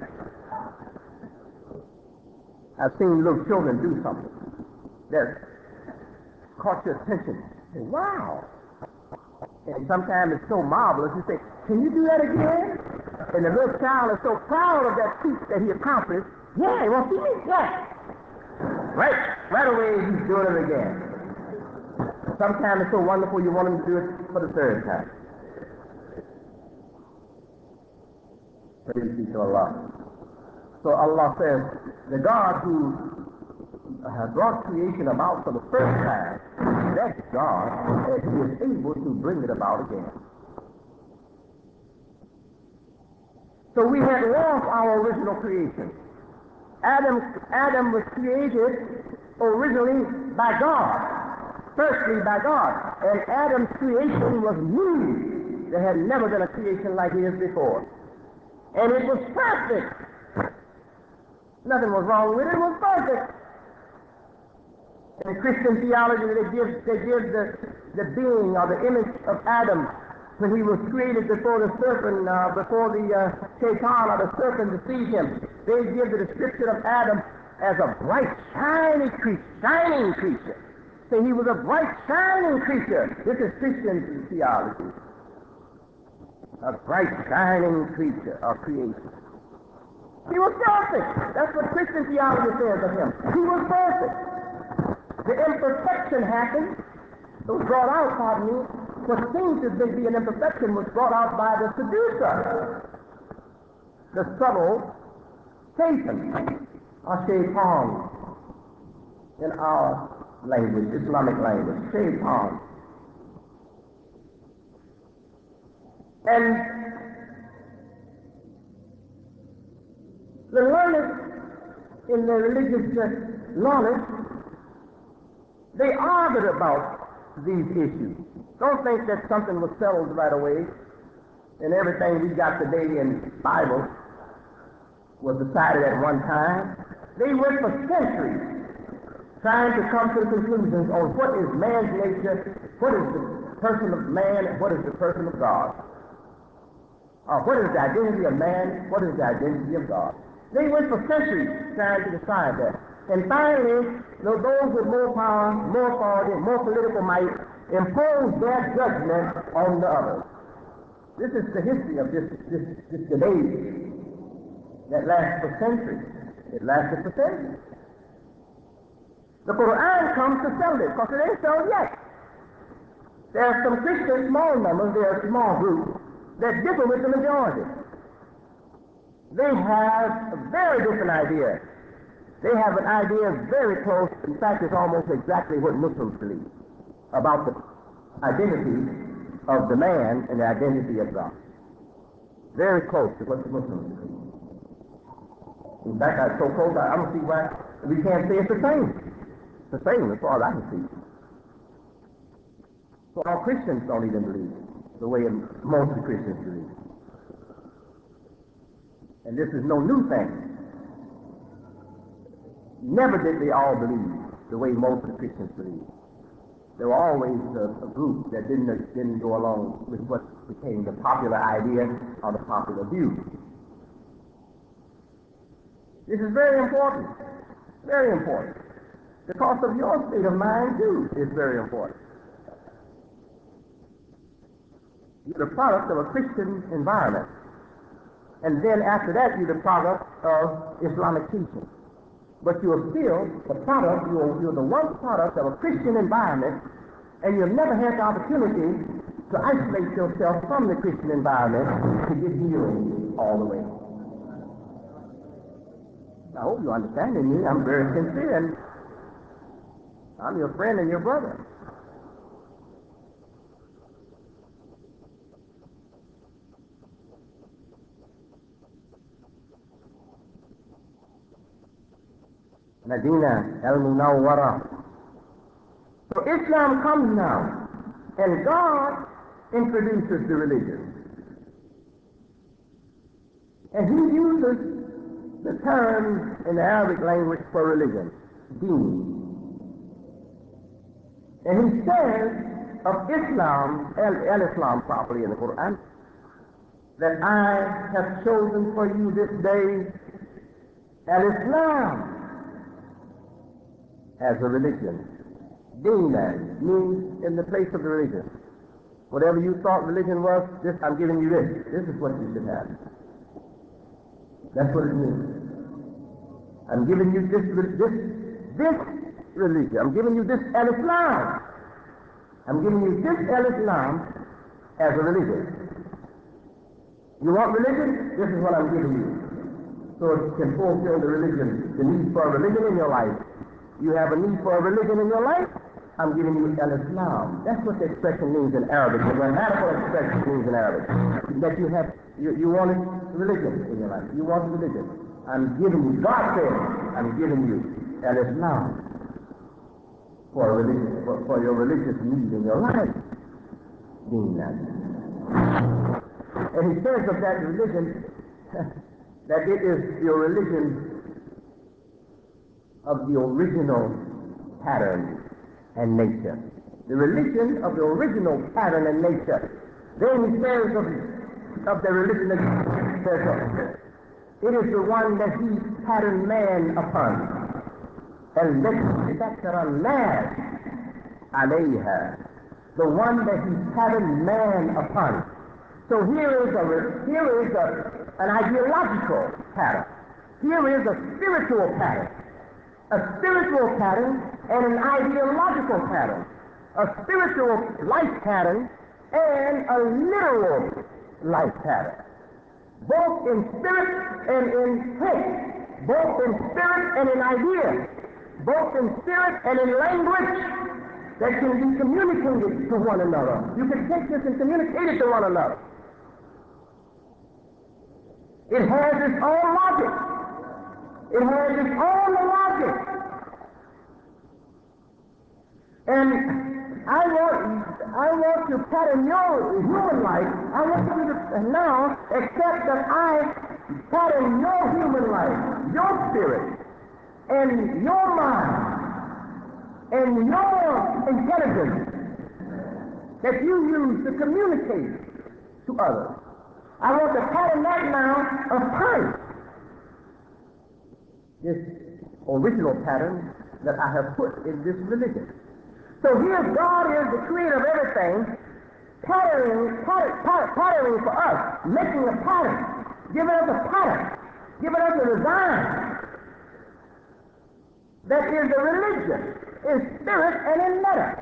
I've seen little children do something that caught your attention. Say, wow. And sometimes it's so marvelous, you say, can you do that again? And the little child is so proud of that feat that he accomplished. Yeah, well, see me? Yeah. Right, right away he's doing it again. Sometimes it's so wonderful you want him to do it for the third time. Praise be to Allah. So Allah says, the God who has brought creation about for the first time, that's God, and he is able to bring it about again. So we had lost our original creation. Adam, Adam was created originally by God, firstly by God, and Adam's creation was new. There had never been a creation like his before. And it was perfect. Nothing was wrong with it. It was perfect. In Christian theology, they give, they give the, the being or the image of Adam when he was created before the serpent, uh, before the uh, Shaitan or the serpent deceived him. They give the description of Adam as a bright, shiny creature, shining creature. So he was a bright, shining creature. This is Christian theology. A bright, shining creature of creation. He was perfect. That's what Christian theology says of him. He was perfect. The imperfection happened. It was brought out, pardon me. What seemed to be an imperfection was brought out by the seducer, the subtle Satan, or Shaitan, in our language, Islamic language, Shaitan. And the learned in the religious knowledge, they argued about these issues. Don't think that something was settled right away and everything we got today in Bible was decided at one time. They went for centuries trying to come to conclusions on what is man's nature, what is the person of man, and what is the person of God. Or what is the identity of man, what is the identity of God. They went for centuries trying to decide that. And finally, those with more power, more authority, more political might imposed their judgment on the others. This is the history of this, this, this debate that lasts for centuries. It lasted for centuries. The Quran comes to settle it, because it ain't settled yet. There are some Christian small numbers, there are small groups, that differ with the majority. They have a very different idea. They have an idea very close, in fact it's almost exactly what Muslims believe about the identity of the man and the identity of God. Very close to what the Muslims believe. In fact, I'm so close, I don't see why we can't say it's the same. It's the same as far as I can see. So all Christians don't even believe the way most of the Christians believe. And this is no new thing. Never did they all believe the way most of the Christians believe. There were always a, a group that didn't, didn't go along with what became the popular idea or the popular view. This is very important, very important, because of your state of mind too is very important. You're the product of a Christian environment. And then after that, you're the product of Islamic teaching. But you're still the product, you're, you're the one product of a Christian environment, and you've never had the opportunity to isolate yourself from the Christian environment to get healed all the way. I hope you're understanding me. I'm very sincere, and I'm your friend and your brother. Medina al-Munawwara. So Islam comes now, and God introduces the religion. And he uses the term in the Arabic language for religion, deen. And he says of Islam, al-Islam properly in the Quran, that I have chosen for you this day al-Islam as a religion. Deen means in the place of the religion. Whatever you thought religion was, this I'm giving you this. This is what you should have. That's what it means. I'm giving you this this this religion. I'm giving you this al-Islam. I'm giving you this al-Islam as a religion. You want religion? This is what I'm giving you. So it can fulfill the religion, the need for a religion in your life. You have a need for a religion in your life? I'm giving you al-Islam. That's what the expression means in Arabic. The grammatical expression means in Arabic. That you have, you, you want religion in your life. You want religion. I'm giving you, God said, I'm giving you al-Islam for, a religion, for, for your religious need in your life. And he says of that religion that it is your religion of the original pattern and nature. The religion of the original pattern and nature. Then he says of, of the religion that he says of, it is the one that he patterned man upon. التي ذكر الناس عليها. The one that he patterned man upon. So here is a here is a, an ideological pattern. Here is a spiritual pattern. A spiritual pattern and an ideological pattern. A spiritual life pattern and a literal life pattern. Both in spirit and in faith. Both in spirit and in idea. Both in spirit and in language that can be communicated to one another. You can take this and communicate it to one another. It has its own logic. It has its own logic. And I want, I want to pattern your human life. I want you to now accept that I pattern your human life, your spirit, and your mind, and your intelligence that you use to communicate to others. I want to pattern that now upon this original pattern that I have put in this religion. So here God is the creator of everything, patterning, pattern, pattern, patterning for us, making a pattern, giving us a pattern, giving us a design that is a religion in spirit and in matter.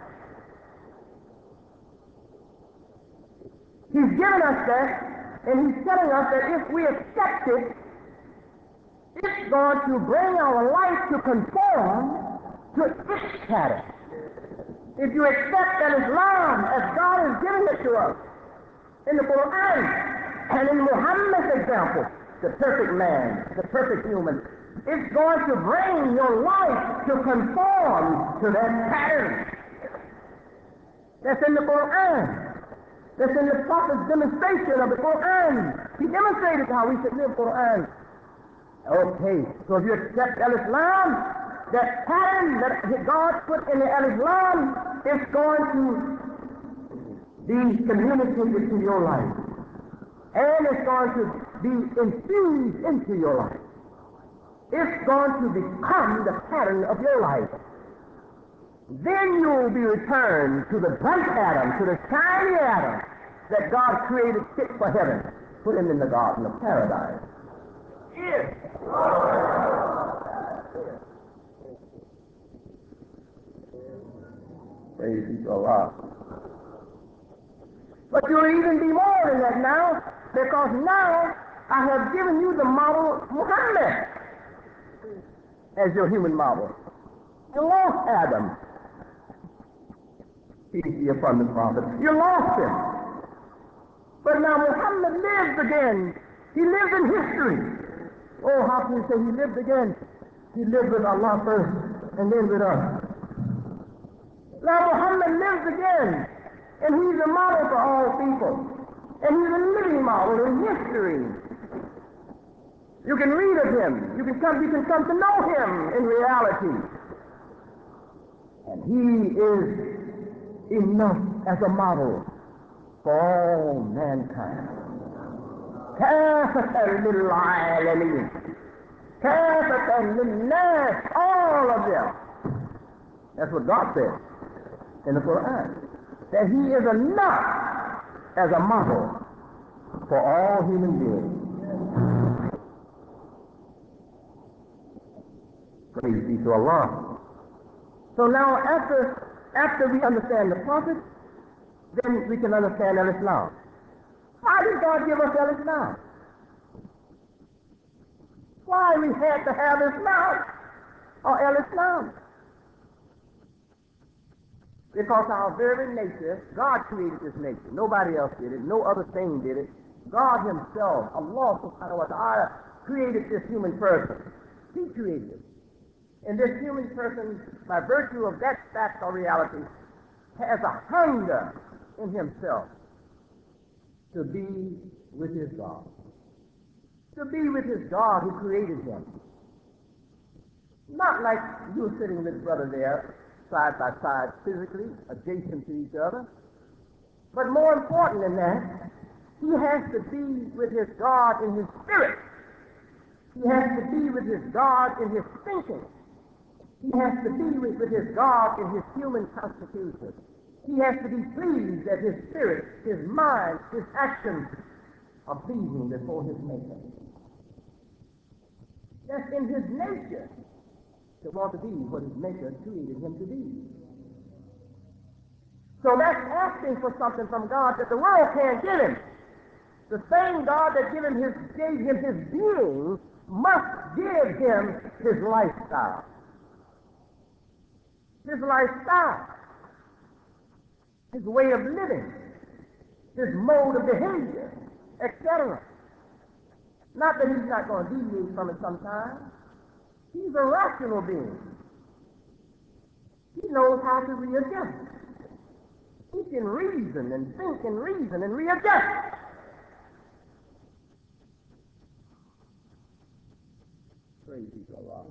He's given us that, and he's telling us that if we accept it, it's going to bring our life to conform to its pattern. If you accept that Islam, as God has given it to us, in the Quran, and in Muhammad's example, the perfect man, the perfect human, it's going to bring your life to conform to that pattern. That's in the Quran. That's in the Prophet's demonstration of the Quran. He demonstrated how we should live Quran. Okay, so if you accept al-Islam, that pattern that God put in the al-Islam is going to be communicated to your life. And it's going to be infused into your life. It's going to become the pattern of your life. Then you will be returned to the bright atom, to the shiny atom that God created fit for heaven, put him in the Garden of Paradise. Yes. Praise be to Allah. But you'll even be more than that now, because now I have given you the model Muhammad as your human model. You lost Adam. Peace be upon the Prophet. You lost him. But now Muhammad lives again. He lives in history. Oh, how can you say he lived again? He lived with Allah first and then with us. Now Muhammad lives again, and he's a model for all people. And he's a living model in history. You can read of him. You can come, you can come to know him in reality. And he is enough as a model for all mankind. كافة للعالمين. كافة للناس, all of them. That's what God said in the Quran. That he is enough as a model for all human beings. Praise be to Allah. So now after, after we understand the Prophet, then we can understand Al-Islam. Why did God give us Al-Islam? Why we had to have Islam or Al-Islam? Because our very nature, God created this nature. Nobody else did it. No other thing did it. God himself, Allah subhanahu wa ta'ala, created this human person. He created it. And this human person, by virtue of that fact or reality, has a hunger in himself to be with his God. To be with his God who created him. Not like you sitting with brother there, side by side, physically, adjacent to each other. But more important than that, he has to be with his God in his spirit. He has to be with his God in his thinking. He has to be with, with his God in his human constitution. He has to be pleased that his spirit, his mind, his actions are pleasing before his Maker. That's in his nature to want to be what his Maker created him to be. So that's asking for something from God that the world can't give him. The same God that gave him his, gave him his being must give him his lifestyle. His lifestyle, his way of living, his mode of behavior, et cetera. Not that he's not going to deviate from it sometime. He's a rational being. He knows how to readjust. He can reason and think and reason and readjust. Praise be to Allah.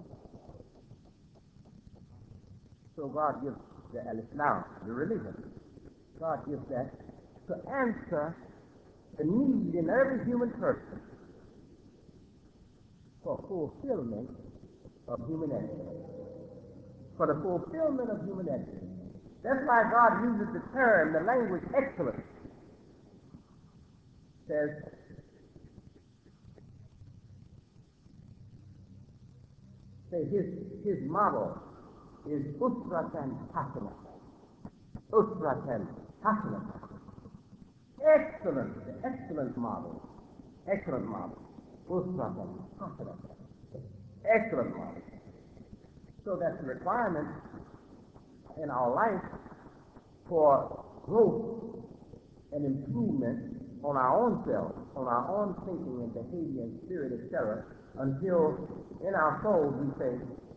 So God gives the Al-Islam, the religion. God gives that to answer the need in every human person for fulfillment of human excellence. For the fulfillment of human excellence. That's why God uses the term, the language excellence. Says, say his, his model is usratan hasana. Usratan hasana. Excellent, the excellent model. Excellent model. Usratan hasana. Excellent model. So that's the requirement in our life for growth and improvement on our own self, on our own thinking and behavior and spirit, et cetera, until in our souls we say,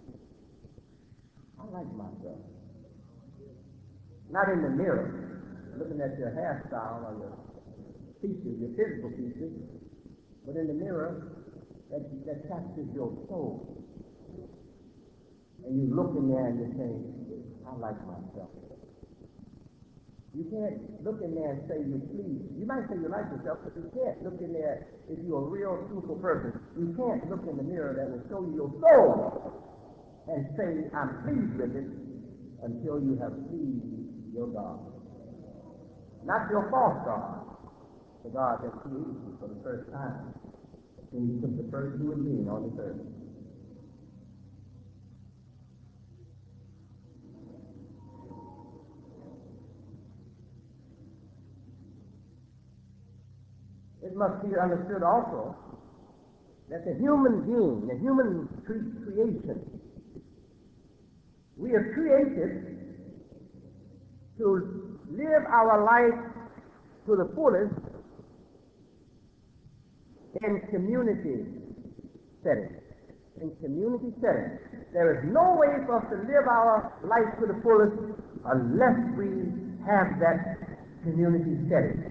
I like myself. Not in the mirror, looking at your hairstyle or your features, your physical features, but in the mirror that, that captures your soul. And you look in there and you say, I like myself. You can't look in there and say you're pleased. You might say you like yourself, but you can't look in there if you're a real, truthful person. You can't look in the mirror that will show you your soul and say, I'm pleased with it, until you have pleased your God. Not your false God, the God that created you for the first time. And he took the first human being on this earth. It must be understood also that the human being, the human cre- creation, we are created to live our life to the fullest in community setting. In community setting. There is no way for us to live our life to the fullest unless we have that community setting.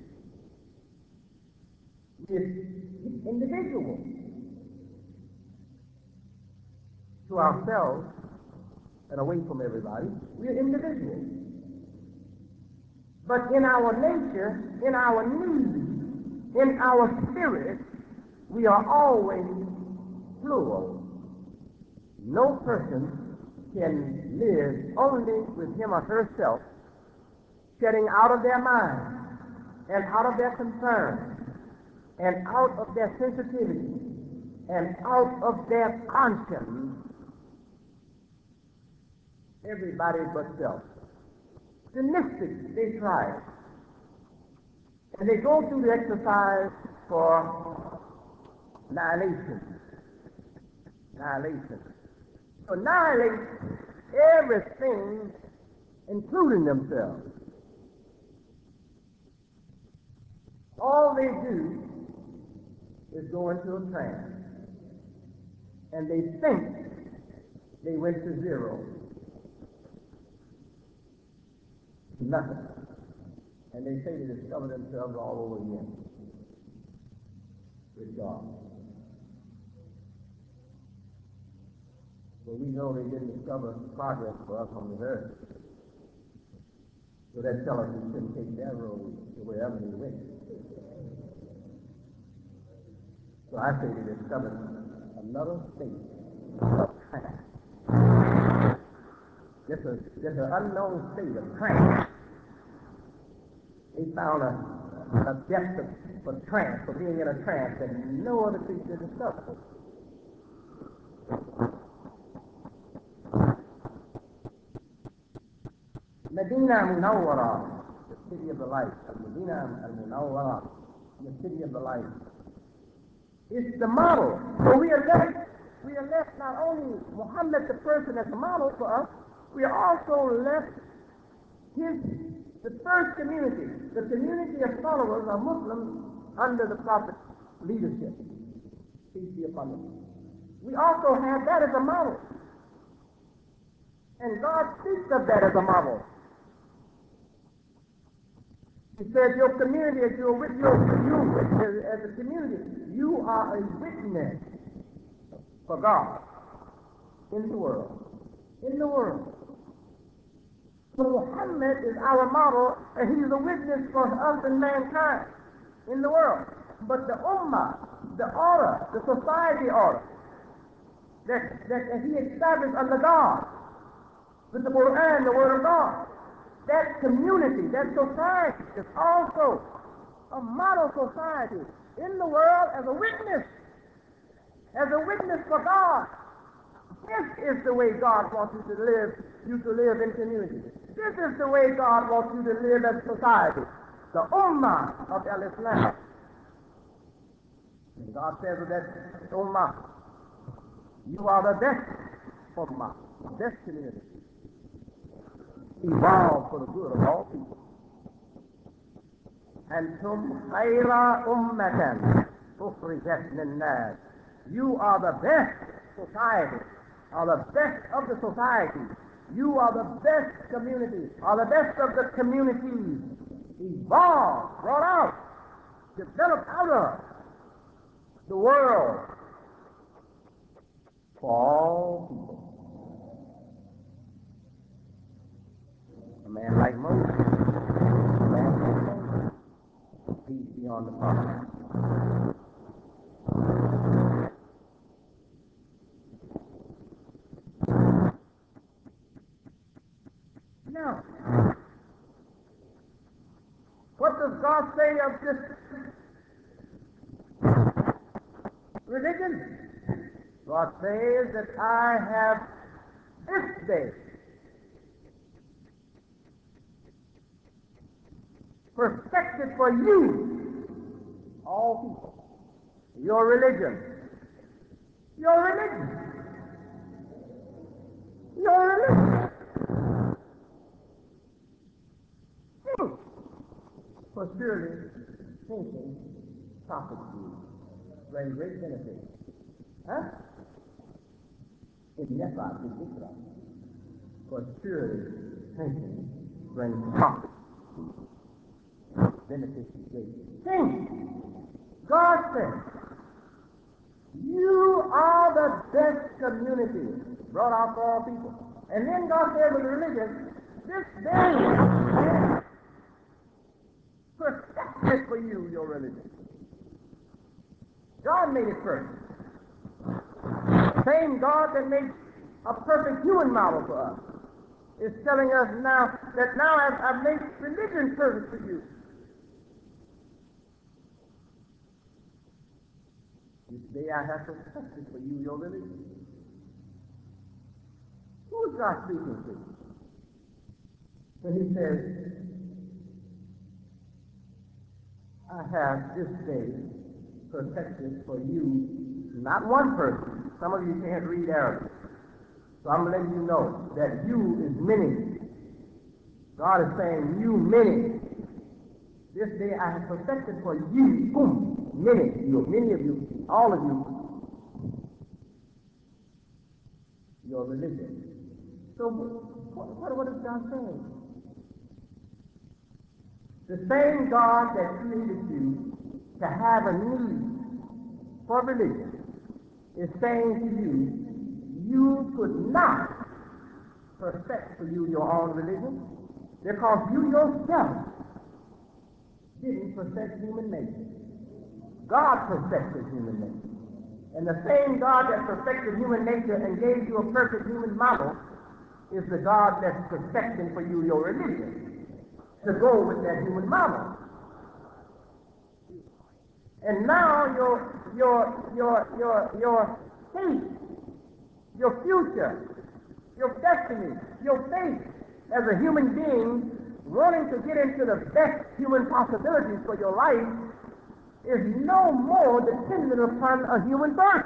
It's individual to ourselves and away from everybody. We're individuals. But in our nature, in our needs, in our spirit, we are always plural. No person can live only with him or herself, getting out of their mind and out of their concern and out of their sensitivity and out of their conscience. Everybody but self. The mystics, they try it. And they go through the exercise for annihilation. Annihilation. To annihilate everything, including themselves. All they do is go into a trance. And they think they went to zero. Nothing. And they say they discover themselves all over again with God. But we know they didn't discover progress for us on the earth. So that tells us we shouldn't take their road to wherever they went. So I say they discovered another state of trance. Just a, just an unknown state of trance. They found a, a depth of, for trance, for being in a trance that no other creature discovered. Medina Munawwara, the city of the light. Medina al-Munawwara, the city of the light. It's the model. So we are left, we are left not only Muhammad the person as a model for us, we are also left his, the first community, the community of followers of Muslims under the Prophet's leadership. Peace be upon him. We also have that as a model. And God speaks of that as a model. He says your community, as your, your, your witness, as a community, you are a witness for God in the world. In the world. So Muhammad is our model, and he's a witness for us and mankind in the world. But the ummah, the order, the society order, that, that he established under God, with the Quran, the Word of God, that community, that society is also a model society in the world as a witness, as a witness for God. This is the way God wants you to live, you to live in community. This is the way God wants you to live as society, the ummah of al-Islam. And God says to that ummah, you are the best ummah, best community. Evolve for the good of all people. أنتم خير أمة أخرجت للناس. You are the best society, are the best of the society. You are the best community, are the best of the communities. Evolved, brought out, developed out of the world for all people. A man like Moses, a man like Moses, peace be on the prophet. Now, what does God say of this religion? God says that I have this day perfected for you, all people, your religion. Your religion. Your religion. Hmm. For surely thinking profits you, bring great benefit. Huh? In Nephi, for surely thinking brings profit. Benefit you great. Think. God says, you are the best community brought out for all people. And then God says with religion, this day is perfected for you, your religion. God made it perfect. Same God that made a perfect human model for us is telling us now that now I've, I've made religion perfect for you. This day I have perfected for you your religion. Who is God speaking to? When he says, I have this day perfected for you, not one person. Some of you can't read Arabic. So I'm letting you know that you is many. God is saying you many. This day I have perfected for you, boom, many, you, many of you, all of you, your religion. So what, what, what is God saying? The same God that created you to have a need for religion is saying to you, you could not perfect for you your own religion because you yourself didn't perfect human nature. God perfected human nature. And the same God that perfected human nature and gave you a perfect human model is the God that's perfecting for you your religion to go with that human model. And now your your your your your faith, your future, your destiny, your faith as a human being wanting to get into the best human possibilities for your life is no more dependent upon a human birth.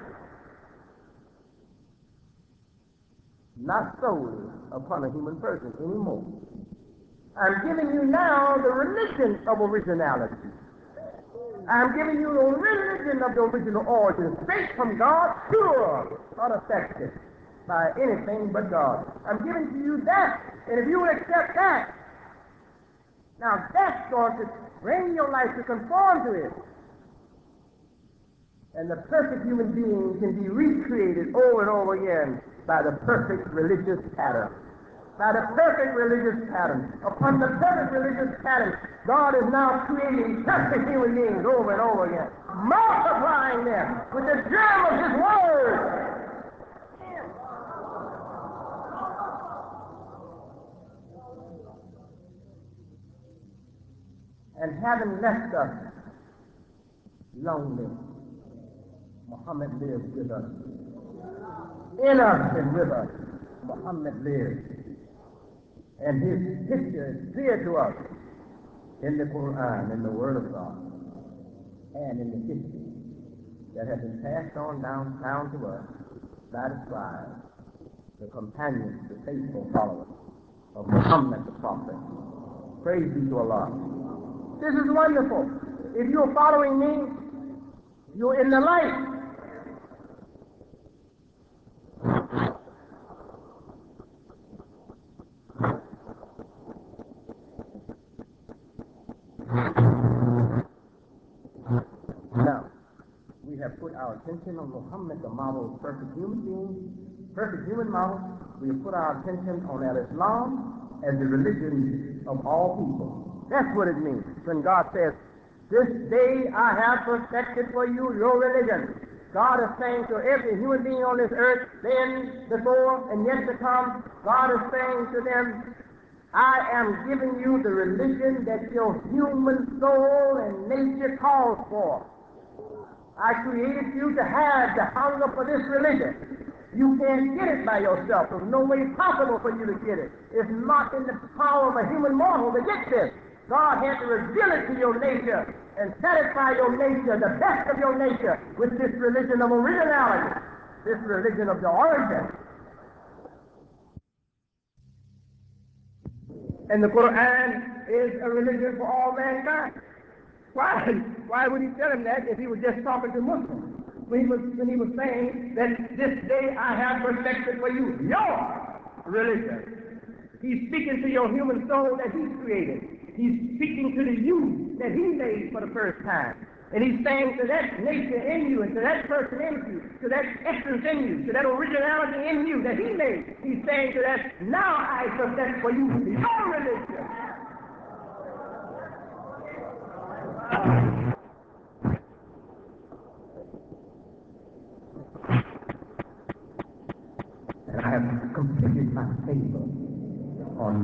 Not solely upon a human person anymore. I'm giving you now the religion of originality. I'm giving you the religion of the original origin, straight from God, pure, unaffected by anything but God. I'm giving to you that, and if you will accept that, now that's going to bring your life to conform to it. And the perfect human being can be recreated over and over again by the perfect religious pattern. By the perfect religious pattern. Upon the perfect religious pattern, God is now creating perfect human beings over and over again, multiplying them with the germ of His Word. And having left us lonely, Muhammad lives with us. In us and with us, Muhammad lives. And his picture is clear to us in the Quran, in the Word of God, and in the history that has been passed on down, down to us by the scribes, the companions, the faithful followers of Muhammad the Prophet. Praise be to Allah. This is wonderful. If you're following me, you're in the light. Now, we have put our attention on Muhammad, the model of perfect human being, perfect human model. We have put our attention on Al-Islam as the religion of all people. That's what it means when God says, this day I have perfected for you your religion. God is saying to every human being on this earth, then, before, and yet to come, God is saying to them, I am giving you the religion that your human soul and nature calls for. I created you to have the hunger for this religion. You can't get it by yourself. There's no way possible for you to get it. It's not in the power of a human mortal to get this. God had to reveal it to your nature and satisfy your nature, the best of your nature, with this religion of originality, this religion of the origin. And the Quran is a religion for all mankind. Why? Why would he tell him that if he was just talking to Muslims? When he was, when he was saying that this day I have perfected for you your religion. He's speaking to your human soul that he created. He's speaking to the you that he made for the first time. And he's saying to that nature in you and to that person in you, to that essence in you, to that originality in you that he made, he's saying to that, now I perfect for you your religion. And I have completed my favor on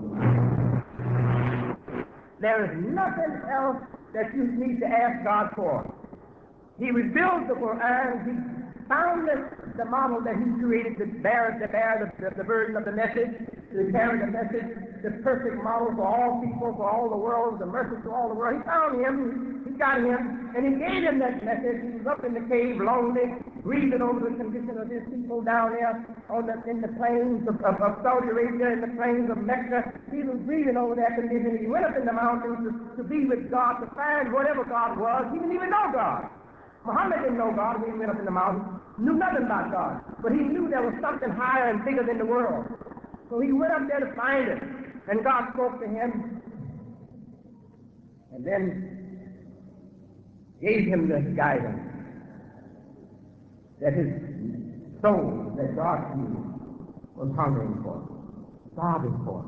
you. There is nothing else that you need to ask God for. He revealed the Quran. He founded the model that he created to bear, to bear the, the, the burden of the message, to carry the message, the perfect model for all people, for all the world, the mercy to all the world. He found him, he got him, and he gave him that message. He was up in the cave, lonely, grieving over the condition of his people down there on the, in the plains of, of, of Saudi Arabia, in the plains of Mecca. He was grieving over that condition. He went up in the mountains to, to be with God, to find whatever God was. He didn't even know God. Muhammad didn't know God when he went up in the mountains, knew nothing about God, but he knew there was something higher and bigger than the world. So he went up there to find it, and God spoke to him, and then gave him the guidance that his soul, that God knew, was hungering for, starving for,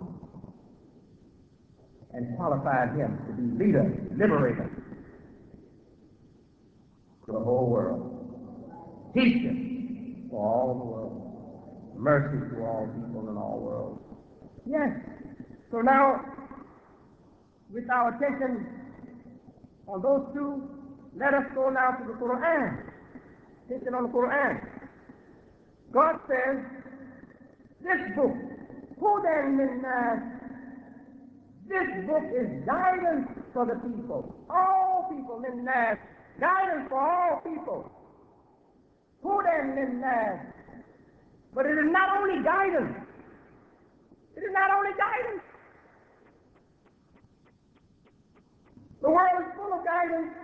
and qualified him to be leader, liberator to the whole world, teacher for all the world, mercy to all people in all worlds. Yes. So now, with our attention on those two, let us go now to the Quran. Attention on the Quran. God says, this book, Hudan lin-nas, this book is guidance for the people, all people, lin-nas, guidance for all people. Hudan lin-nas. But it is not only guidance. It is not only guidance. The world is full of guidance.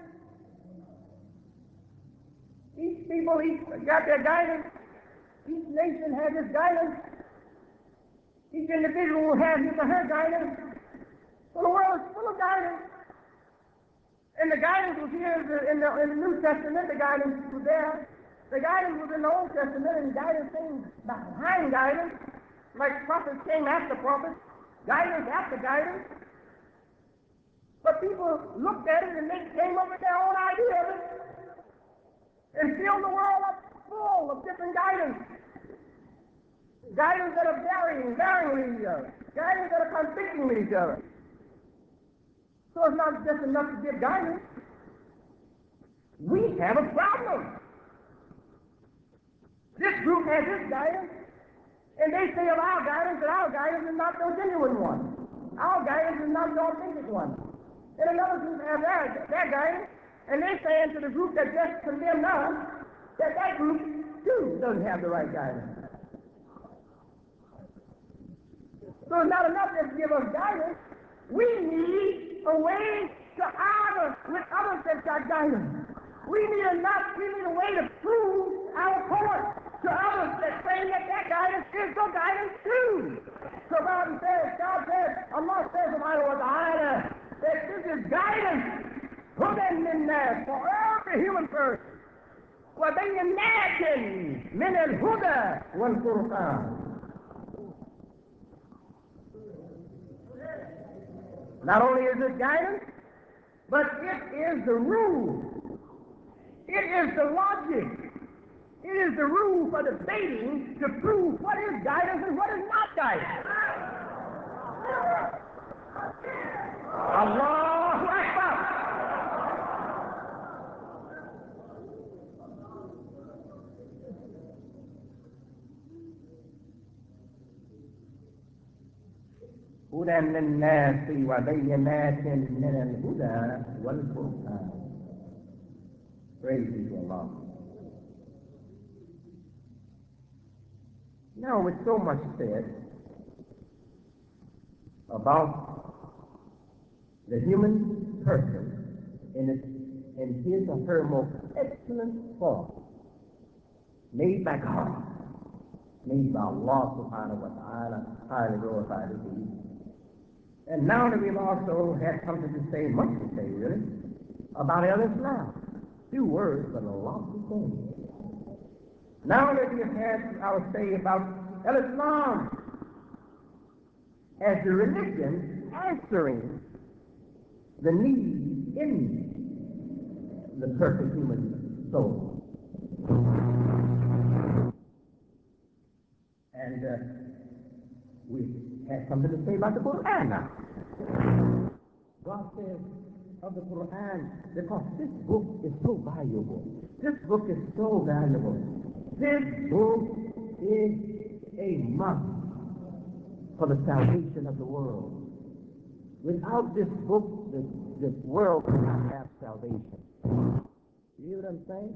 Each people each got their guidance. Each nation has its guidance. Each individual has his or her guidance. So the world is full of guidance. And the guidance was here in the, in the New Testament. The guidance was there. The guidance was in the Old Testament, and guidance came behind guidance, like prophets came after prophets, guidance after guidance. But people looked at it and they came up with their own idea of it and filled the world up full of different guidance. Guidance that are varying, varying with each other. Guidance that are conflicting with each other. So it's not just enough to give guidance. We have a problem. This group has this guidance, and they say of our guidance that our guidance is not the genuine one. Our guidance is not the authentic one. And another group has their, their guidance, and they say to the group that just condemned us that that group, too, doesn't have the right guidance. So it's not enough just to give us guidance. We need a way to argue with others that got guidance. We need enough, we need a way to prove our point to others that say that that guidance is the guidance too. So God says, God says, Allah says, that this is guidance put in there for every human person. وَبَيِّنَاتٍ مِنَ الْهُدَى وَالْفُرْقَانِ. Not only is it guidance, but it is the rule. It is the logic. It is the rule for debating to prove what is guidance and what is not guidance. Allahu Akbar. هدى للناس وبينات من الهدى والفرقان. Praise be to Allah. Now, with so much said about the human person in, its, in his or her most excellent form, made by God, made by Allah subhanahu wa ta'ala, highly glorified as he is. And now that we've also had something to say, much to say really, about Al-Islam. Few words, but a lot to say. Now that we have had our say about Al-Islam as the religion answering the need in the perfect human soul. And uh, we have something to say about the Quran now. God says of the Quran, because this book is so valuable. This book is so valuable. This book is a must for the salvation of the world. Without this book, the, the world cannot have salvation. You hear what I'm saying?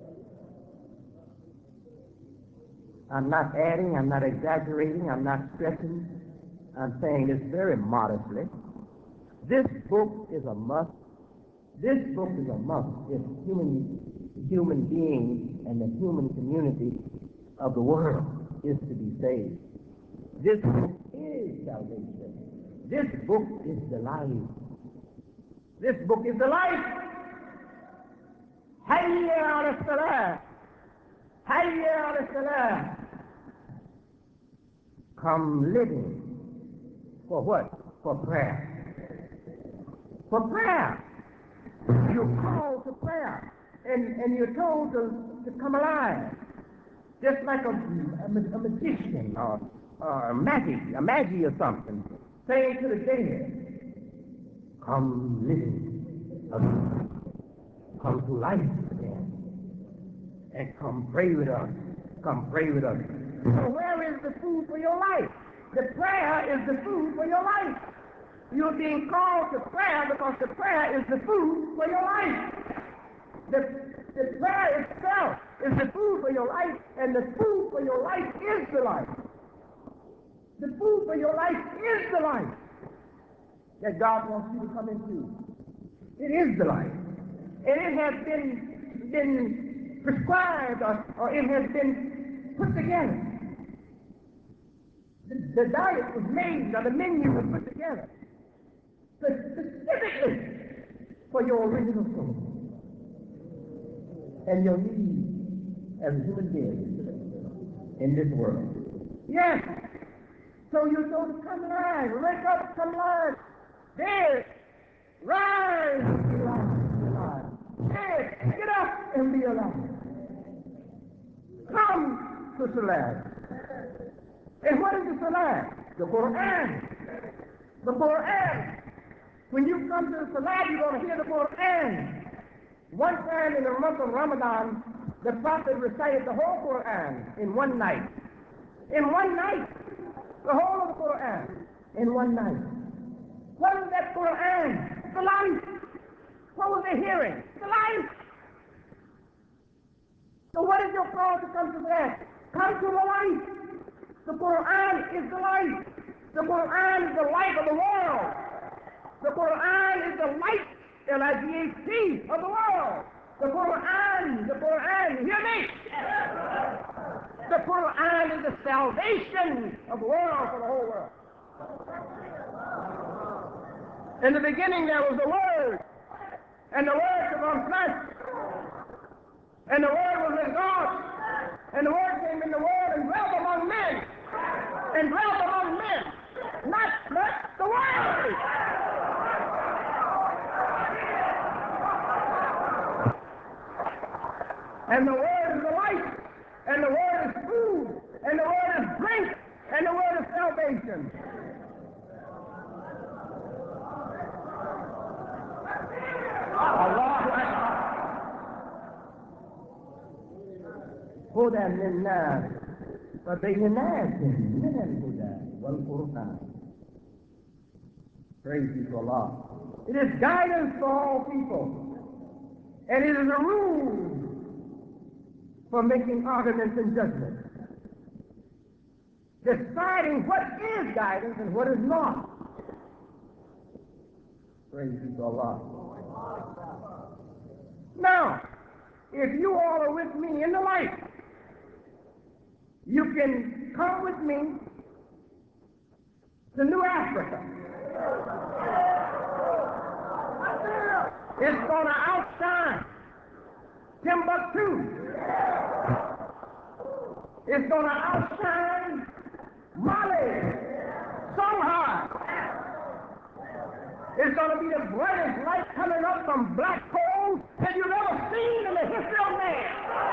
I'm not adding, I'm not exaggerating, I'm not stretching. I'm saying this very modestly. This book is a must. This book is a must if human, human beings and the human community of the world is to be saved. This book is salvation. This book is the life. This book is the life. Hayya ala salah. Hayya ala salah. Come living. For what? For prayer. For prayer. You're called to prayer. And, and you're told to, to come alive. Just like a, a, a magician or, or a magic, a magi or something, saying to the dead, come living again. Come to life again. And come pray with us. Come pray with us. So where is the food for your life? The prayer is the food for your life. You're being called to prayer because the prayer is the food for your life. The, the prayer itself is the food for your life, and the food for your life is the life. The food for your life is the life that God wants you to come into. It is the life. And it has been, been prescribed or, or it has been put together. The, the diet was made, or the menu was put together specifically for your original soul and your needs as a human being in this world. Yes. So you're told to come alive, wake up, come alive. Dead, rise, be alive, be alive. Dead, get up and be alive. Come to Salah. And what is the Salah? The Quran. The Quran. When you come to the Salah, you're going to hear the Quran. One time in the month of Ramadan, the Prophet recited the whole Quran in one night. In one night. The whole of the Quran in one night. What is that Quran? The life. What was they hearing? The life. So what is your call to come to that? Come to the life. The Quran is the life. The Quran is the life of the world. The Quran is the light, L I G H T, of the world. The Quran, the Quran, hear me? The Quran is the salvation of the world for the whole world. In the beginning there was the Word, and the Word took on flesh, and the Word was with God, and the Word came in the world and dwelt among men, and dwelt among men, not flesh, the Word. And the Word is the life, and the Word is food, and the Word is drink, and the Word is salvation. هدى للناس وبينات من الهدى والقرآن. Praise be to Allah. It is guidance for all people, and it is a rule for making arguments and judgments, deciding what is guidance and what is not. Praise be to Allah. Now, if you all are with me in the light, you can come with me to New Africa. It's going to outshine Timbuktu. It's going to outshine Mali, Songhai. It's going to be the brightest light coming up from black coal that you've ever seen in the history of man.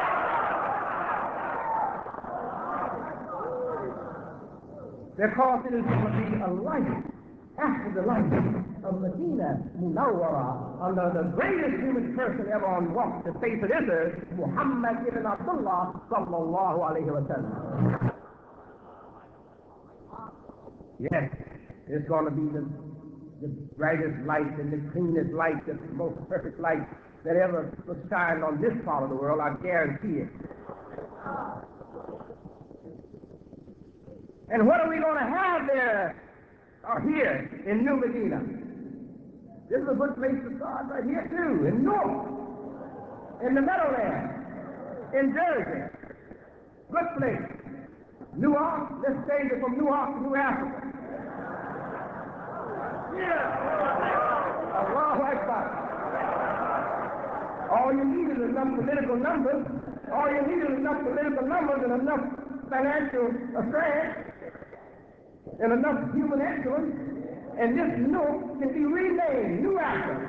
Because it is going to be a light after the light of Medina Munawwara, under the greatest human person ever on walk the face of this earth, Muhammad ibn Abdullah sallallahu alayhi wa sallam. Yes, it's going to be the, the brightest light and the cleanest light, the most perfect light that ever was shined on this part of the world, I guarantee it. And what are we going to have there or here in New Medina? This is a good place to start right here too, in North, in the Meadowlands, in Jersey. Good place. Newark, let's change it from Newark to New Africa. Yeah. Allahu Akbar. All you need is enough political numbers. All you need is enough political numbers and enough financial affairs and enough human excellence, and this Newark can be renamed New Africa.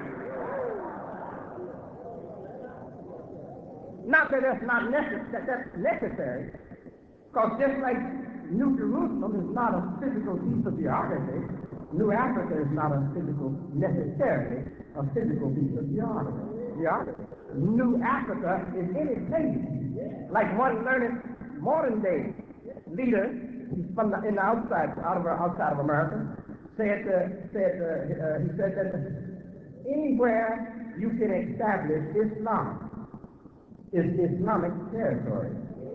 Not that that's not necessary, that that's necessary, because just like New Jerusalem is not a physical piece of geography, New Africa is not a physical, necessarily a physical piece of geography. geography. New Africa is any place, like one learned modern day leader from the, in the outside, out of outside of America, said, uh, said uh, uh, he said that anywhere you can establish Islam is Islamic territory.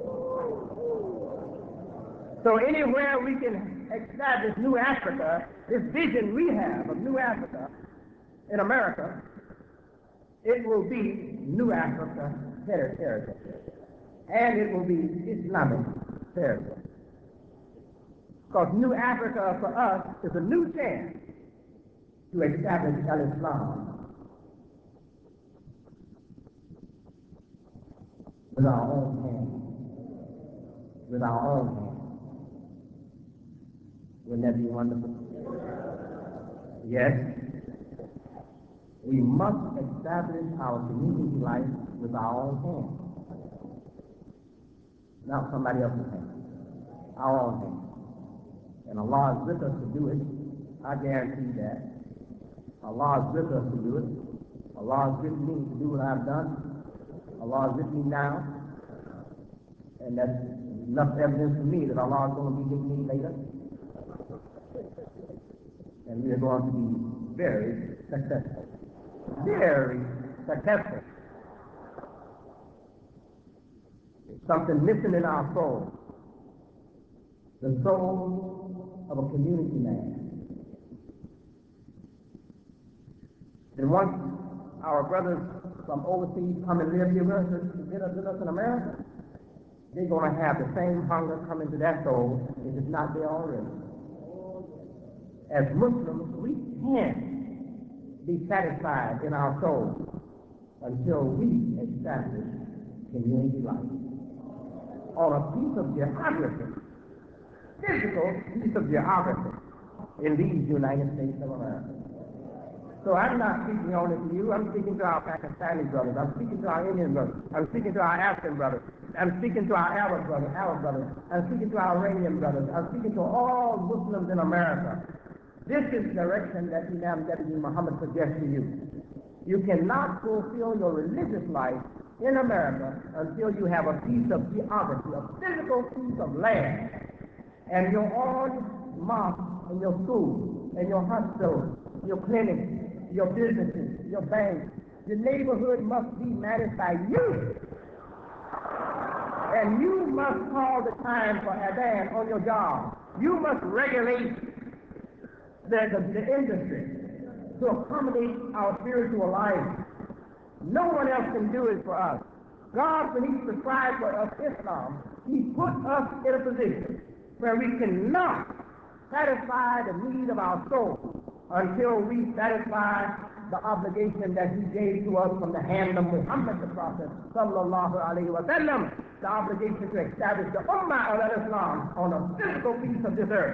So anywhere we can establish New Africa, this vision we have of New Africa in America, it will be New Africa territory, and it will be Islamic territory. Because New Africa for us is a new chance to establish Al-Islam with our own hands, with our own hands. Wouldn't that be wonderful? Yes, we must establish our community life with our own hands, not somebody else's hands, our own hands. And Allah is with us to do it. I guarantee that. Allah is with us to do it. Allah is with me to do what I've done. Allah is with me now. And that's enough evidence for me that Allah is going to be with me later. And we are going to be very successful. Very successful. There's something missing in our soul. The soul of a community man. And once our brothers from overseas come and live here with us, with us, with us in America, they're going to have the same hunger come into their soul if it's not there already. As Muslims, we can't be satisfied in our soul until we establish community life on a piece of geography, physical piece of geography in these United States of America. So I'm not speaking only to you, I'm speaking to our Pakistani brothers, I'm speaking to our Indian brothers, I'm speaking to our African brothers, I'm speaking to our Arab brothers, Arab brothers, I'm speaking to our Iranian brothers, I'm speaking to all Muslims in America. This is the direction that Imam Deputy Muhammad suggests to you. You cannot fulfill your religious life in America until you have a piece of geography, a physical piece of land, and your own mosque and your schools and your hospitals, your clinics, your businesses, your banks, your neighborhood must be managed by you. And you must call the time for adhan on your job. You must regulate the, the, the industry to accommodate our spiritual life. No one else can do it for us. God, when he prescribed for us Islam, he put us in a position where we cannot satisfy the need of our soul until we satisfy the obligation that he gave to us from the hand of Muhammad the Prophet, sallallahu alayhi wa sallam, the obligation to establish the Ummah of Islam on a physical piece of this earth.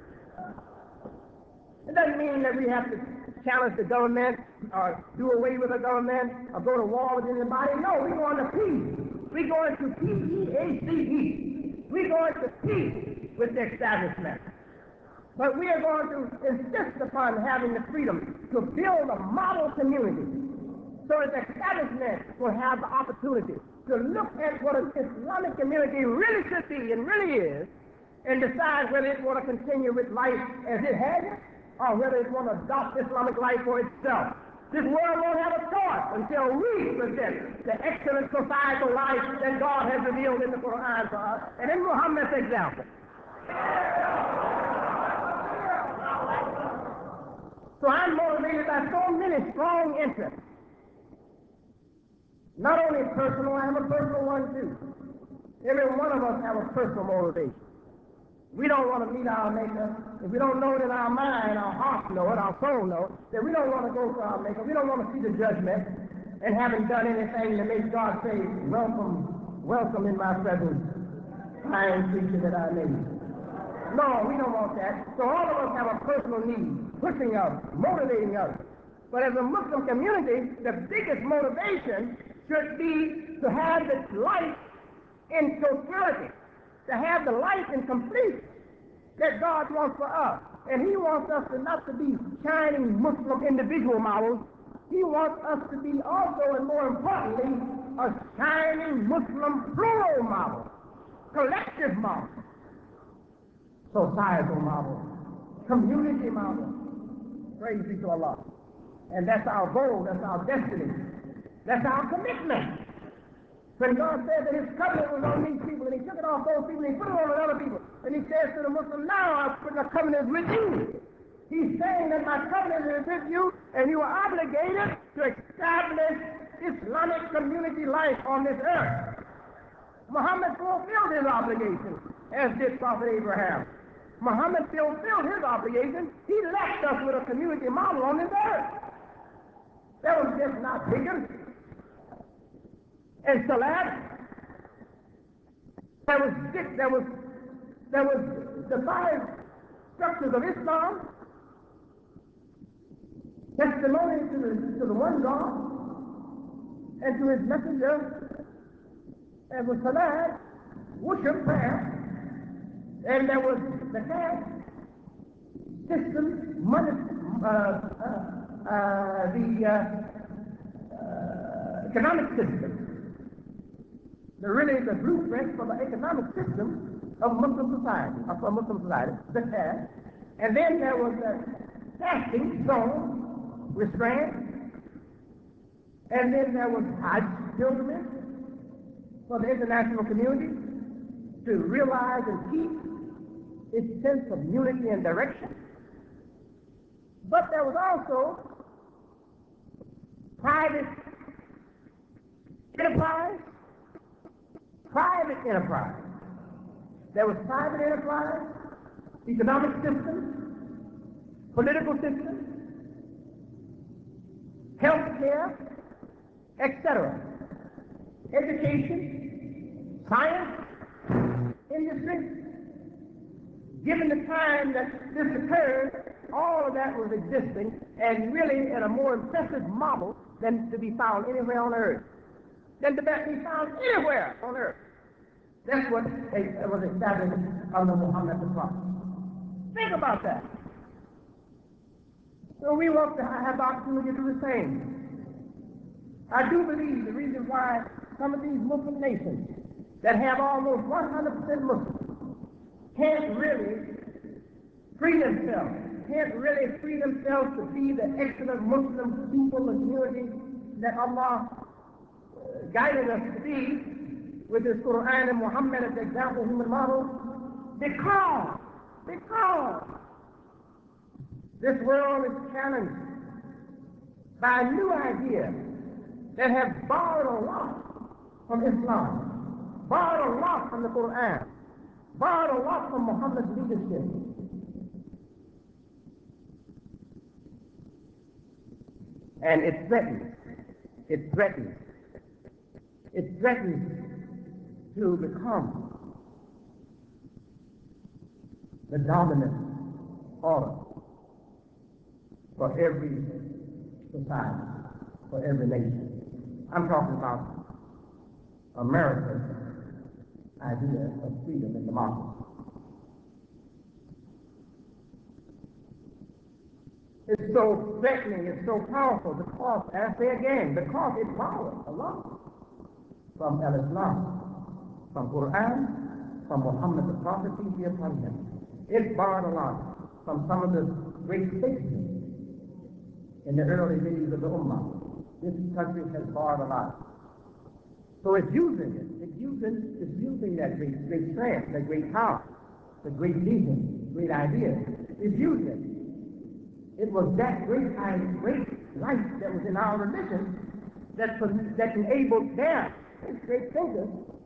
It doesn't mean that we have to challenge the government or do away with the government or go to war with anybody. No, we're going to peace. We're going to P E A C E. We're going to peace with the establishment. But we are going to insist upon having the freedom to build a model community so that the establishment will have the opportunity to look at what an Islamic community really should be and really is and decide whether it want to continue with life as it has it or whether it want to adopt Islamic life for itself. This world won't have a choice until we present the excellent societal life that God has revealed in the Quran for us and in Muhammad's example. So I'm motivated by so many strong interests. Not only personal, I have a personal one too. Every one of us have a personal motivation. We don't want to meet our Maker. If we don't know it in our mind, our heart know it, our soul know it, then we don't want to go to our Maker. We don't want to see the judgment and haven't done anything to make God say, welcome, welcome in my presence, fine creature that I made. No, we don't want that. So all of us have a personal need, pushing us, motivating us. But as a Muslim community, the biggest motivation should be to have this life in totality, to have the life in completion that God wants for us. And he wants us to not to be shining Muslim individual models. He wants us to be also, and more importantly, a shining Muslim plural model, collective model, societal model, community model. Praise be to Allah. And that's our goal, that's our destiny, that's our commitment. When God said that his covenant was on these people, and he took it off those people, and he put it on other people, and he says to the Muslim, now I'm putting a covenant with you. He's saying that my covenant is with you, and you are obligated to establish Islamic community life on this earth. Muhammad fulfilled his obligation, as did Prophet Abraham. Muhammad fulfilled his obligation. He left us with a community model on this earth. That was just not bigger. And Salat, there was six, there was, there was the five structures of Islam, testimony to the, to the one God and to his messenger. There was Salat, worship, prayer, and there was the caste system, money, uh, uh, uh, the uh, uh, economic system. The really the blueprint for the economic system of Muslim society, of a Muslim society, the caste. And then there was the fasting zone, restraint. And then there was Hajj pilgrimage for the international community to realize and keep its sense of unity and direction. But there was also private enterprise, private enterprise. There was private enterprise, economic system, political system, health care, et cetera. Education, science, industry. Given the time that this occurred, all of that was existing and really in a more impressive model than to be found anywhere on earth. Than to be found anywhere on earth. That's what was established under Muhammad the Prophet. Think about that. So we want to have the opportunity to do the same. I do believe the reason why some of these Muslim nations that have almost one hundred percent Muslims can't really free themselves, can't really free themselves to be the excellent Muslim people, the community that Allah uh, guided us to be with His Quran and Muhammad as the example, human model, because, because this world is challenged by new ideas that have borrowed a lot from Islam, borrowed a lot from the Quran, borrowed a lot from Muhammad's leadership. And it threatens, it threatens, it threatens to become the dominant order for every society, for every nation. I'm talking about America's idea of freedom and democracy. It's so threatening, it's so powerful because, and I say again, because it borrows a lot from Al-Islam, from Quran, from Muhammad the Prophet, peace be upon him. It borrowed a lot from some of the great statesmen in the early days of the Ummah. This country has borrowed a lot. So it's using it. It's using, it's using that great, great strength, that great power, the great vision, great idea. It's using it. It was that great, great light that was in our religion that, that enabled their great thinkers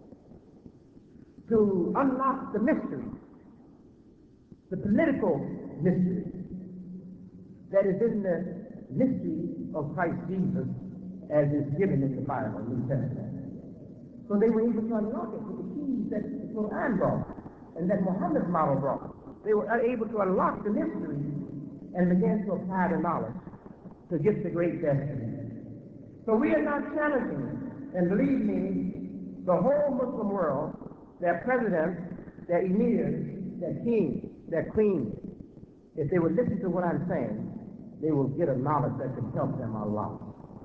to unlock the mystery, the political mystery that is in the mystery of Christ Jesus as is given in the Bible, New Testament. So they were able to unlock it with the keys that the Quran brought and that Muhammad's model brought. They were able to unlock the mystery and began to apply the knowledge to get the great destiny. So we are not challenging, and believe me, the whole Muslim world, their presidents, their emirs, their kings, their queens, if they would listen to what I'm saying, they will get a knowledge that can help them a lot.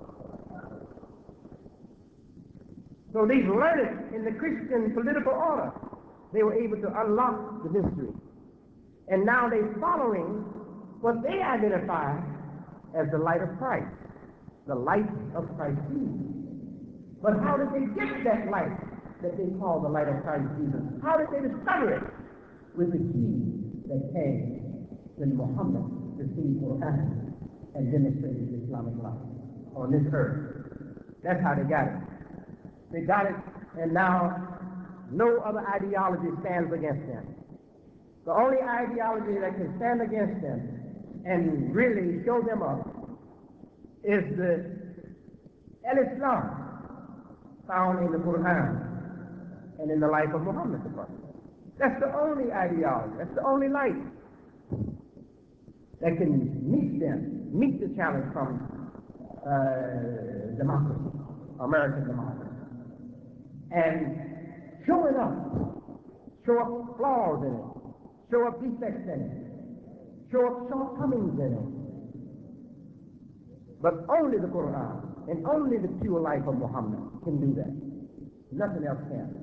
So these learned in the Christian political order, they were able to unlock the mystery. And now they're following what they identify as the light of Christ, the light of Christ Jesus. But how did they get that light that they call the light of Christ Jesus? How did they discover it? With the key that came when Muhammad received Quran and demonstrated the Islamic life on this earth. That's how they got it. They got it, and now no other ideology stands against them. The only ideology that can stand against them and really show them up is the Al-Islam found in the Quran and in the life of Muhammad the Prophet. That's the only ideology, that's the only light that can meet them, meet the challenge from uh, democracy, American democracy. And show it up, show up flaws in it, show up defects in it, show up shortcomings in it. But only the Quran and only the pure life of Muhammad can do that. Nothing else can.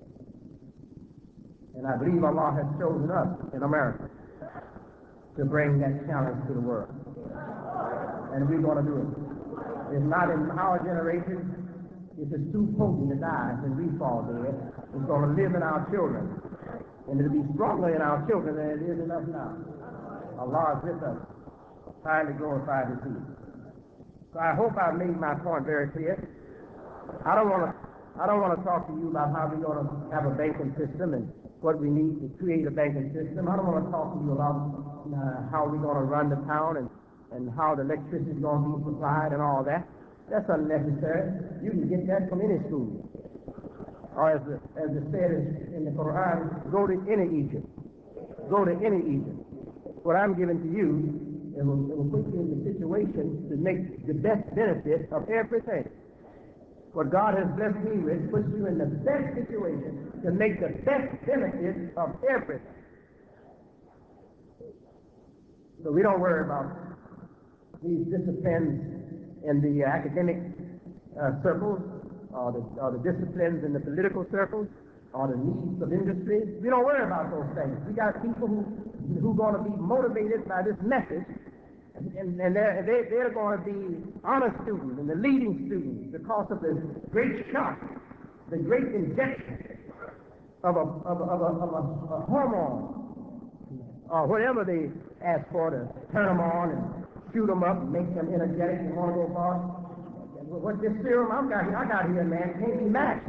And I believe Allah has chosen us in America to bring that challenge to the world. And we're going to do it. If not in our generation, if it's too potent to die and we fall dead, it's going to live in our children. And it'll be stronger in our children than it is in us now. Allah is with us, trying to glorify His deed. So I hope I've made my point very clear. I don't want to I don't want to talk to you about how we're going to have a banking system and what we need to create a banking system. I don't want to talk to you about uh, how we're going to run the town and, and how the electricity is going to be supplied and all that. That's unnecessary. You can get that from any school. Or as, the, as it said in the Quran, go to any Egypt. Go to any Egypt. What I'm giving to you, it will, it will put you in the situation to make the best benefit of everything. What God has blessed me with puts you in the best situation to make the best benefit of everything. So we don't worry about these disciplines in the academic uh, circles or the, or the disciplines in the political circles, or the needs of industry. We don't worry about those things. We got people who who are going to be motivated by this message, and, and they're, they, they're going to be honor students and the leading students because of the great shock, the great injection of a, of a, of a, of a, a hormone, or whatever they ask for to turn them on and shoot them up and make them energetic and want to go far. What this serum I've got here, I got here, man, can't be matched.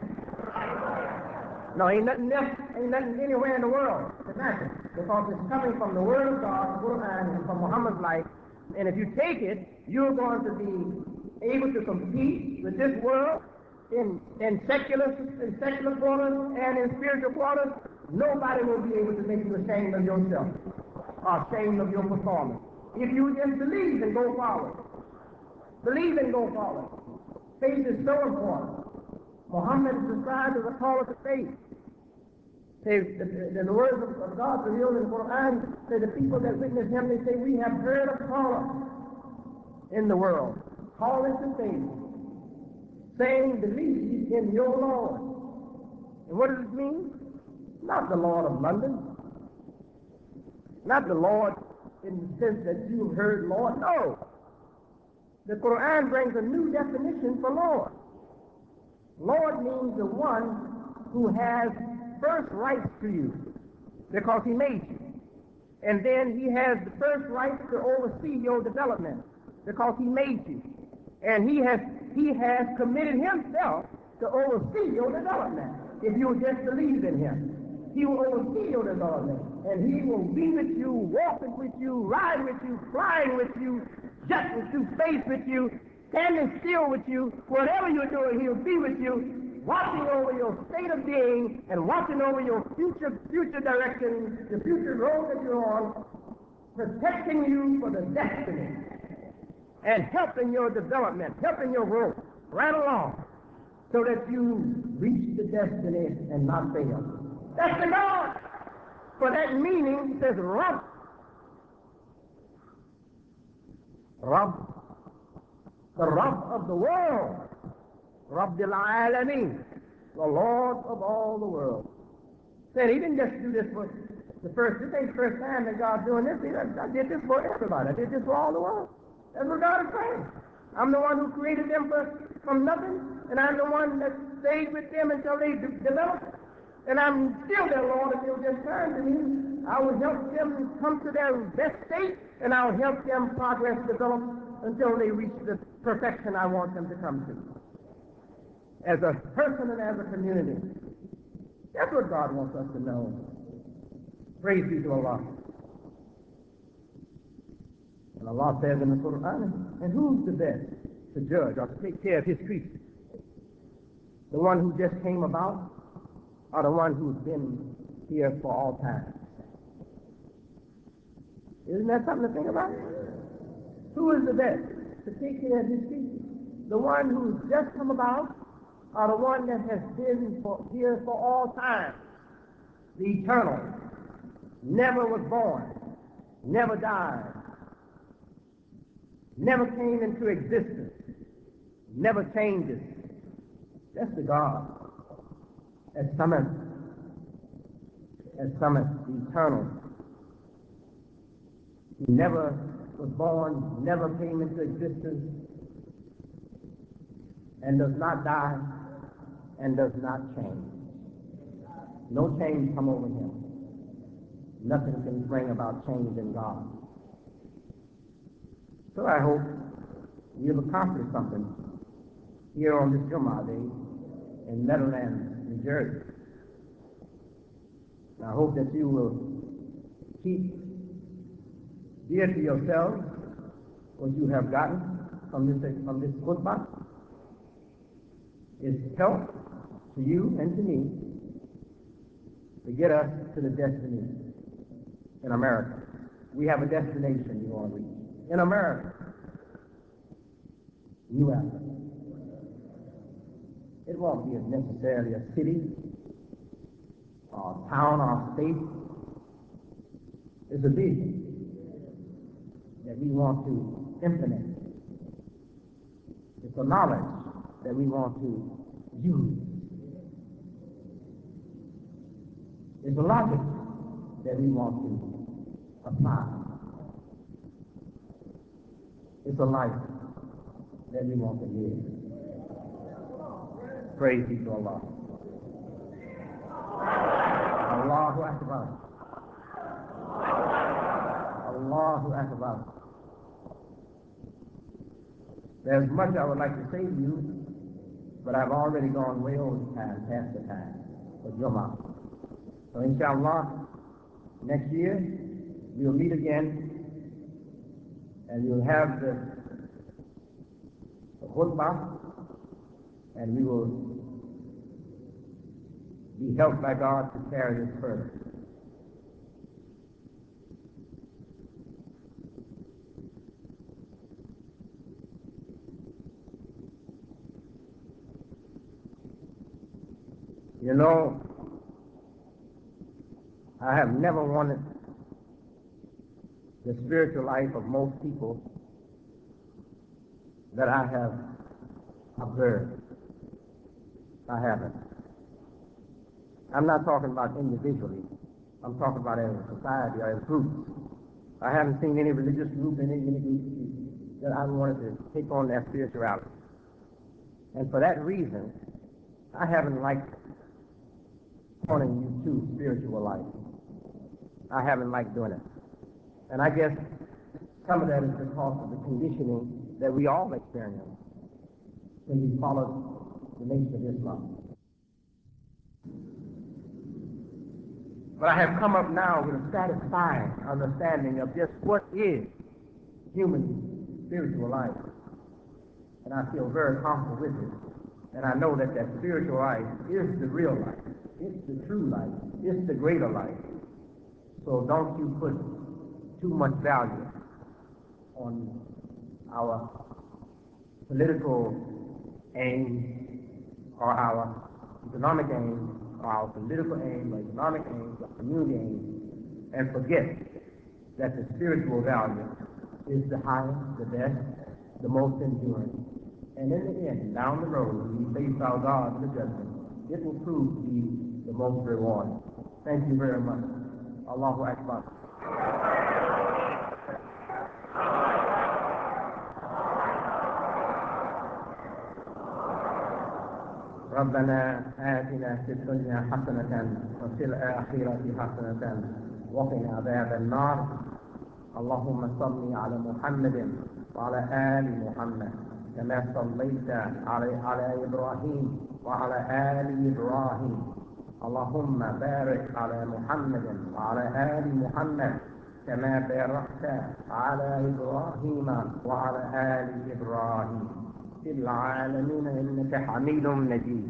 No, ain't nothing else, ain't nothing anywhere in the world to match it, because it's coming from the Word of God, the Quran, and from Muhammad's life. And if you take it, you're going to be able to compete with this world in in secular in secular quarters and in spiritual quarters. Nobody will be able to make you ashamed of yourself or ashamed of your performance. If you just believe and go forward. Believe and go forward. Faith is so important. Muhammad is described as a caller to faith. Say, the, the, the words of, of God revealed in the Quran say the people that witness him, they say, we have heard a caller in the world, calling to faith, saying, believe in your Lord. And what does it mean? Not the Lord of London. Not the Lord in the sense that you've heard Lord. No. The Quran brings a new definition for Lord. Lord means the one who has first rights to you because he made you. And then he has the first right to oversee your development because he made you. And he has he has committed himself to oversee your development if you just believe in him. He will oversee your development, and he will be with you, walking with you, riding with you, flying with you, jutting through space with you, standing still with you. Whatever you're doing, he'll be with you, watching over your state of being and watching over your future future direction, the future road that you're on, protecting you for the destiny and helping your development, helping your growth right along so that you reach the destiny and not fail. That's the God. For that meaning says Rabb. Rabb. The Rabb of the world. Rabbil Alameen. The Lord of all the world. Said he didn't just do this for the first, this ain't the first time that God's doing this. He, I did this for everybody. I did this for all the world. That's what God is saying. I'm the one who created them for, from nothing, and I'm the one that stayed with them until they de- developed. And I'm still their Lord, if they'll just turn to me. I will help them come to their best state, and I'll help them progress, develop, until they reach the perfection I want them to come to. As a person and as a community. That's what God wants us to know. Praise be to Allah. And Allah says in the Quran, and who's the best to judge or to take care of his creatures? The one who just came about, or the one who's been here for all time? Isn't that something to think about? Who is the best to take care of his creatures? The one who's just come about, or the one that has been for, here for all time? The eternal, never was born, never died, never came into existence, never changes. That's the God. As Samad, as Samad, the eternal. He never was born, never came into existence, and does not die, and does not change. No change come over him. Nothing can bring about change in God. So I hope you've accomplished something here on this Jummah Day in Meadowlands, New Jersey. And I hope that you will keep dear to yourselves what you have gotten from this from this khutbah. Is help to you and to me to get us to the destiny in America. We have a destination you want to reach. In America, New Africa. It won't be necessarily a city or a town or a state. It's a vision that we want to implement. It's a knowledge that we want to use. It's a logic that we want to apply. It's a life that we want to live. Praise be to Allah. Allahu Akbar. Allahu Akbar. There's much I would like to say to you, but I've already gone way over time, past the time for Jummah. So inshallah, next year we'll meet again and we'll have the, the khutbah and we will be helped by God to carry this further. You know, I have never wanted the spiritual life of most people that I have observed. I haven't. I'm not talking about individually. I'm talking about as a society or as groups. I haven't seen any religious group, any, any group that I wanted to take on their spirituality. And for that reason, I haven't liked pointing you to spiritual life. I haven't liked doing it. And I guess some of that is because of the conditioning that we all experience when we follow the nation of Islam. But I have come up now with a satisfying understanding of just what is human spiritual life. And I feel very comfortable with it. And I know that that spiritual life is the real life. It's the true life. It's the greater life. So don't you put too much value on our political aims or our economic aims or our political aims or economic aims or community aims and forget that the spiritual value is the highest, the best, the most enduring. And in the end, down the road, when we face our God in the judgment, it will prove to be the most rewarding. Thank you very much. Allahu Akbar. ربنا آتنا في الدنيا حسنة وفي الآخرة حسنة وقنا عذاب النار. اللهم صل على محمد وعلى آل محمد كما صليت على على إبراهيم وعلى آل إبراهيم. اللهم بارك على محمد وعلى آل محمد كما باركت على إبراهيم وعلى آل إبراهيم في العالمين إنك حميد مجيد.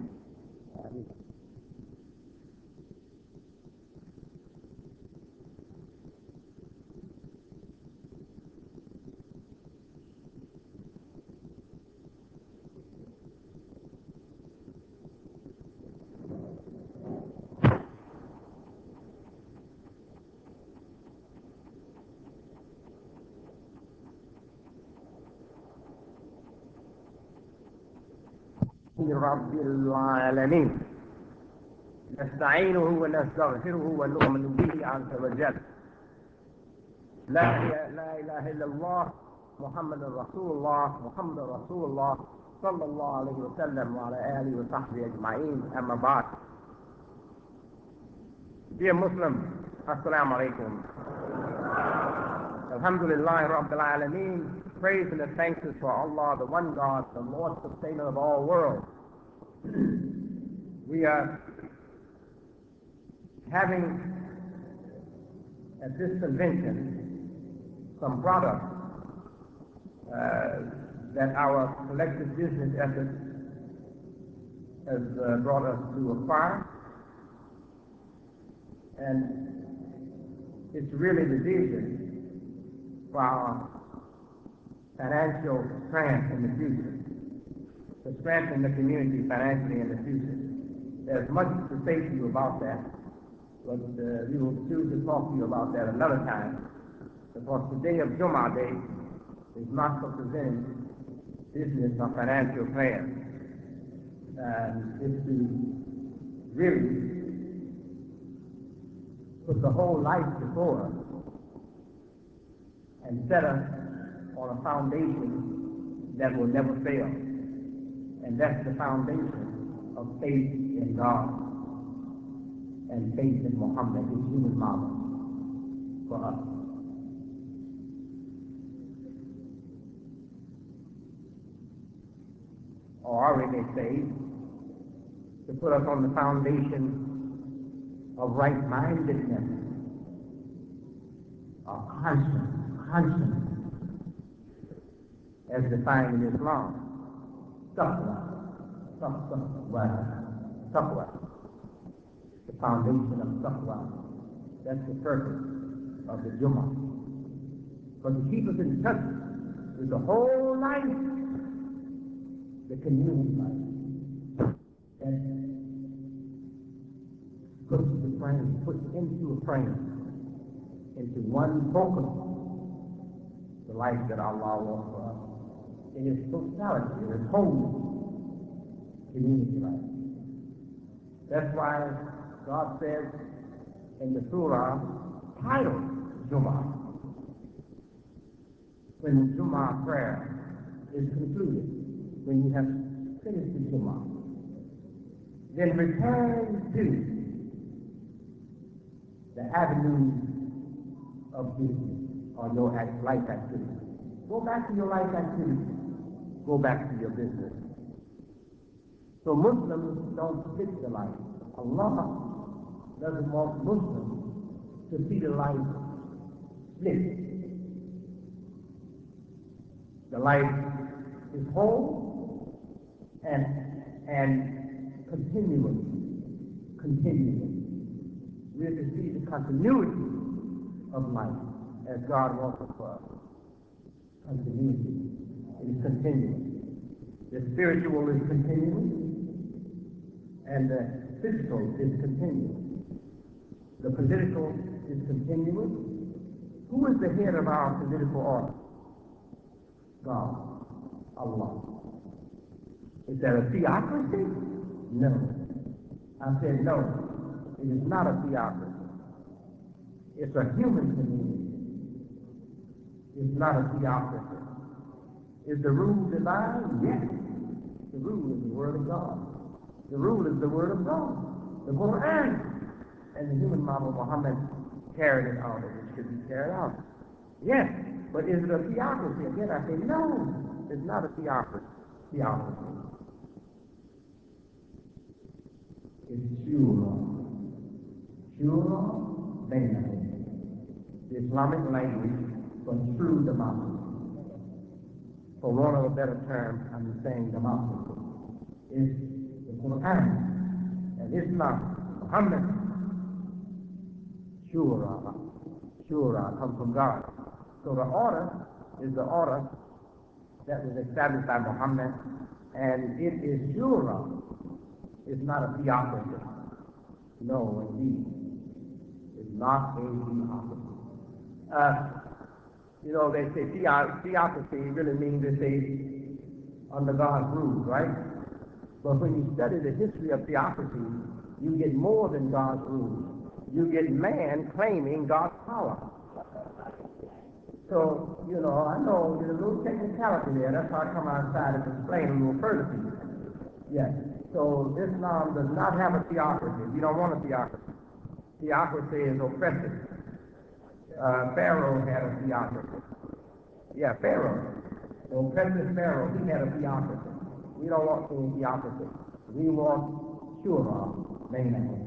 رب العالمين نستعينه ونستغفره ونؤمن به عز وجل. لا لا اله الا الله محمد رسول الله محمد رسول الله صلى الله عليه وسلم وعلى اله وصحبه اجمعين. اما بعد. Dear Muslims, assalamu alaikum. Alhamdulillah Rabbil Alameen. Praise and thanks is for Allah, the one God, the Lord sustainer of all worlds. We are having at this convention some products uh, that our collective business efforts has uh, brought us to acquire. And it's really the vision for our financial strength in the future, to strengthen the community financially in the future. There's much to say to you about that, but uh, we will choose to talk to you about that another time, because the day of Jummah Day is not for presenting business or financial plans. and is to really put the whole life before us and set us on a foundation that will never fail. And that's the foundation of faith in God and faith in Muhammad, his human model for us. Or we may say, to put us on the foundation of right-mindedness, or conscience, conscience, as defined in Islam. Taqwa, taqwa, taqwa, the foundation of taqwa. That's the purpose of the Jummah. But to keep us in touch with the whole life, the community life, and put the frame, put into a frame, into one focus, the life that Allah wants for us in its totality, in its wholeness, community life. That's why God says in the surah titled Jummah, when the Jummah prayer is concluded, when you have finished the Jummah, then return to the avenue of business or your life activity. Go back to your life activity. Go back to your business. So Muslims don't split the life. Allah doesn't want Muslims to see the life split. The life is whole and and continuous, continuous. We have to see the continuity of life as God wants it for us. Continuity. It is continuous. The spiritual is continuous, and the physical is continuous. The political is continuous. Who is the head of our political order? God. Allah. Is there a theocracy? No. I said no. It is not a theocracy. It's a human community. It's not a theocracy. Is the rule divine? Yes. The rule is the Word of God. The rule is the Word of God. The Quran. And the human model of Muhammad carried it out as it should be carried out. Yes. But is it a theocracy? Again, I say no. It's not a theocracy. Theocracy. It's shura. Shura bainahum. The Islamic language for true democracy. For want of a better term, I'm saying democracy. Is the Quran and Islam, Muhammad. Shura. Shura comes from God. So the order is the order that was established by Muhammad, and it is shura. It's not a theocracy. No, indeed. It's not a theocracy. Uh, you know, they say theo- theocracy really means they say under God's rule, right? But when you study the history of theocracy, you get more than God's rule. You get man claiming God's power. So, you know, I know there's a little technicality there. That's why I come outside and explain a little further to you. Yes. So Islam does not have a theocracy. You don't want a theocracy. Theocracy is oppressive. Uh, Pharaoh had a theocracy. Yeah, Pharaoh. The oppressive Pharaoh, he had a theocracy. We don't want any theocracy. We want shura, bainahum.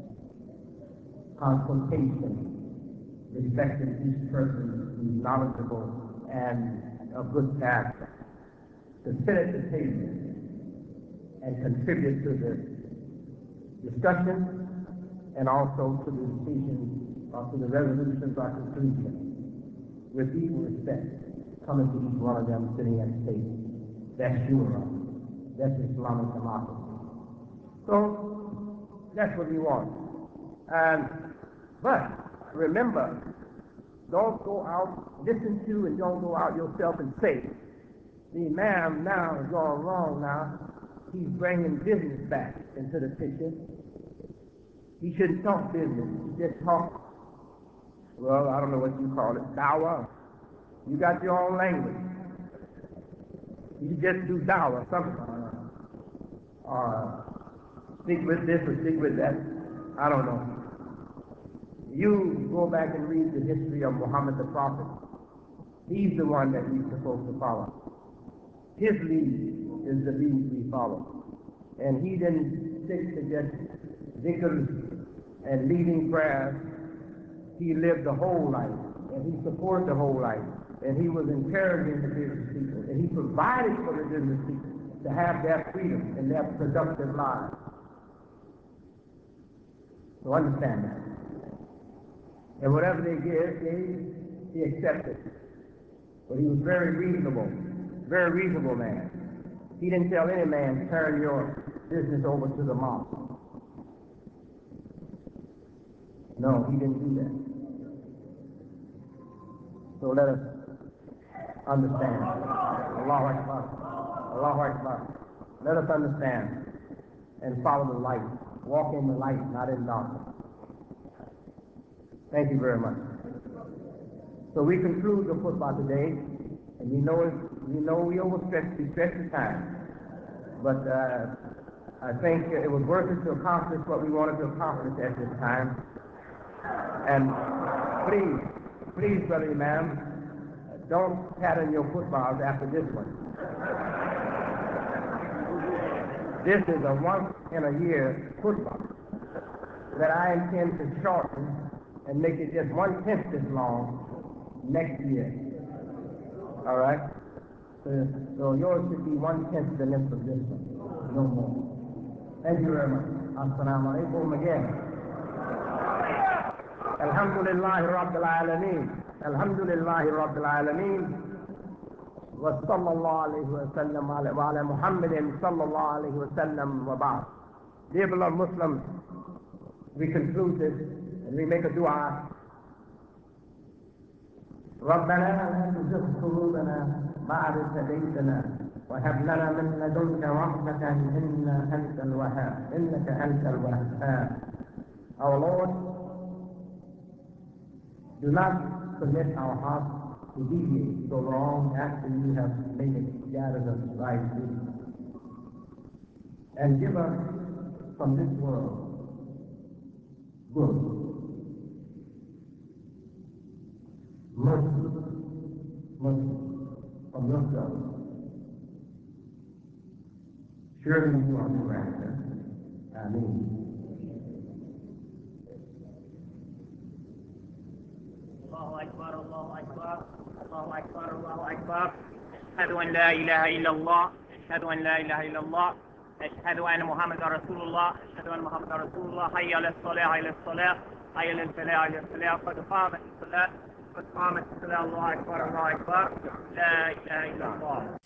Consultation, respecting each person who's knowledgeable and of good character, to sit at the table and contribute to the discussion and also to the decision or to the resolutions or conclusion with equal respect, coming to each one of them sitting at the table. That's shura. That's Islamic democracy. So that's what we want. And but remember, don't go out, listen to, and don't go out yourself and say, the Imam now is going wrong now. he's bringing business back into the picture. He shouldn't talk business. He just talk, well, I don't know what you call it, dawah. You got your own language. You just do dawah, something. Or stick with this or stick with that. I don't know. You go back and read the history of Muhammad the Prophet. He's the one that we're supposed to follow. His lead is the lead we follow. And he didn't stick to just zikr and leading prayers. He lived the whole life, and he supported the whole life, and he was encouraging the business people, and he provided for the business people to have their freedom and their productive lives. So understand that. And whatever they gave, gave, he accepted. But he was very reasonable, very reasonable man. He didn't tell any man, turn your business over to the mosque. No, he didn't do that. So let us understand. Allahu Akbar. Allahu Akbar. Let us understand and follow the light. Walk in the light, not in darkness. Thank you very much. So we conclude the khutbah today, and we know it, we know we overstretched, we stretched the time. But uh, I think it was worth it to accomplish what we wanted to accomplish at this time. And please, please, Brother Imam, don't pattern your khutbahs after this one. This is a once in a year khutbah that I intend to shorten and make it just one tenth as long next year. All right? So, so yours should be one tenth the length of this one, no more. Thank you very much. Assalamu alaikum again. Alhamdulillah Rabbil Alameen. Alhamdulillah Rabbil Alameen. وصلى الله عليه وسلم وعلى محمد صلى الله عليه وسلم وبعد. Dear beloved Muslims, we conclude this and we make a dua. ربنا لا تزغ قلوبنا بعد إذ هديتنا وهب لنا من لدنك رحمة إنك أنت الوهاب إنك أنت الوهاب. Our Lord, do not permit our hearts to deviate so long after you have made it gathered us right with. And give us from this world good, mercy, mercy from yourself. Surely you are the grantor. Ameen. الله أكبر الله أكبر الله أكبر الله أكبر. أشهد أن لا إله إلا الله أشهد أن لا إله إلا الله أشهد أن محمد رسول الله أشهد أن محمد رسول الله. حي على الصلاة حي على الصلاة حي على الفلاح حي على الفلاح. قد قامت الصلاة قد قامت الصلاة. الله أكبر الله أكبر. لا إله إلا الله.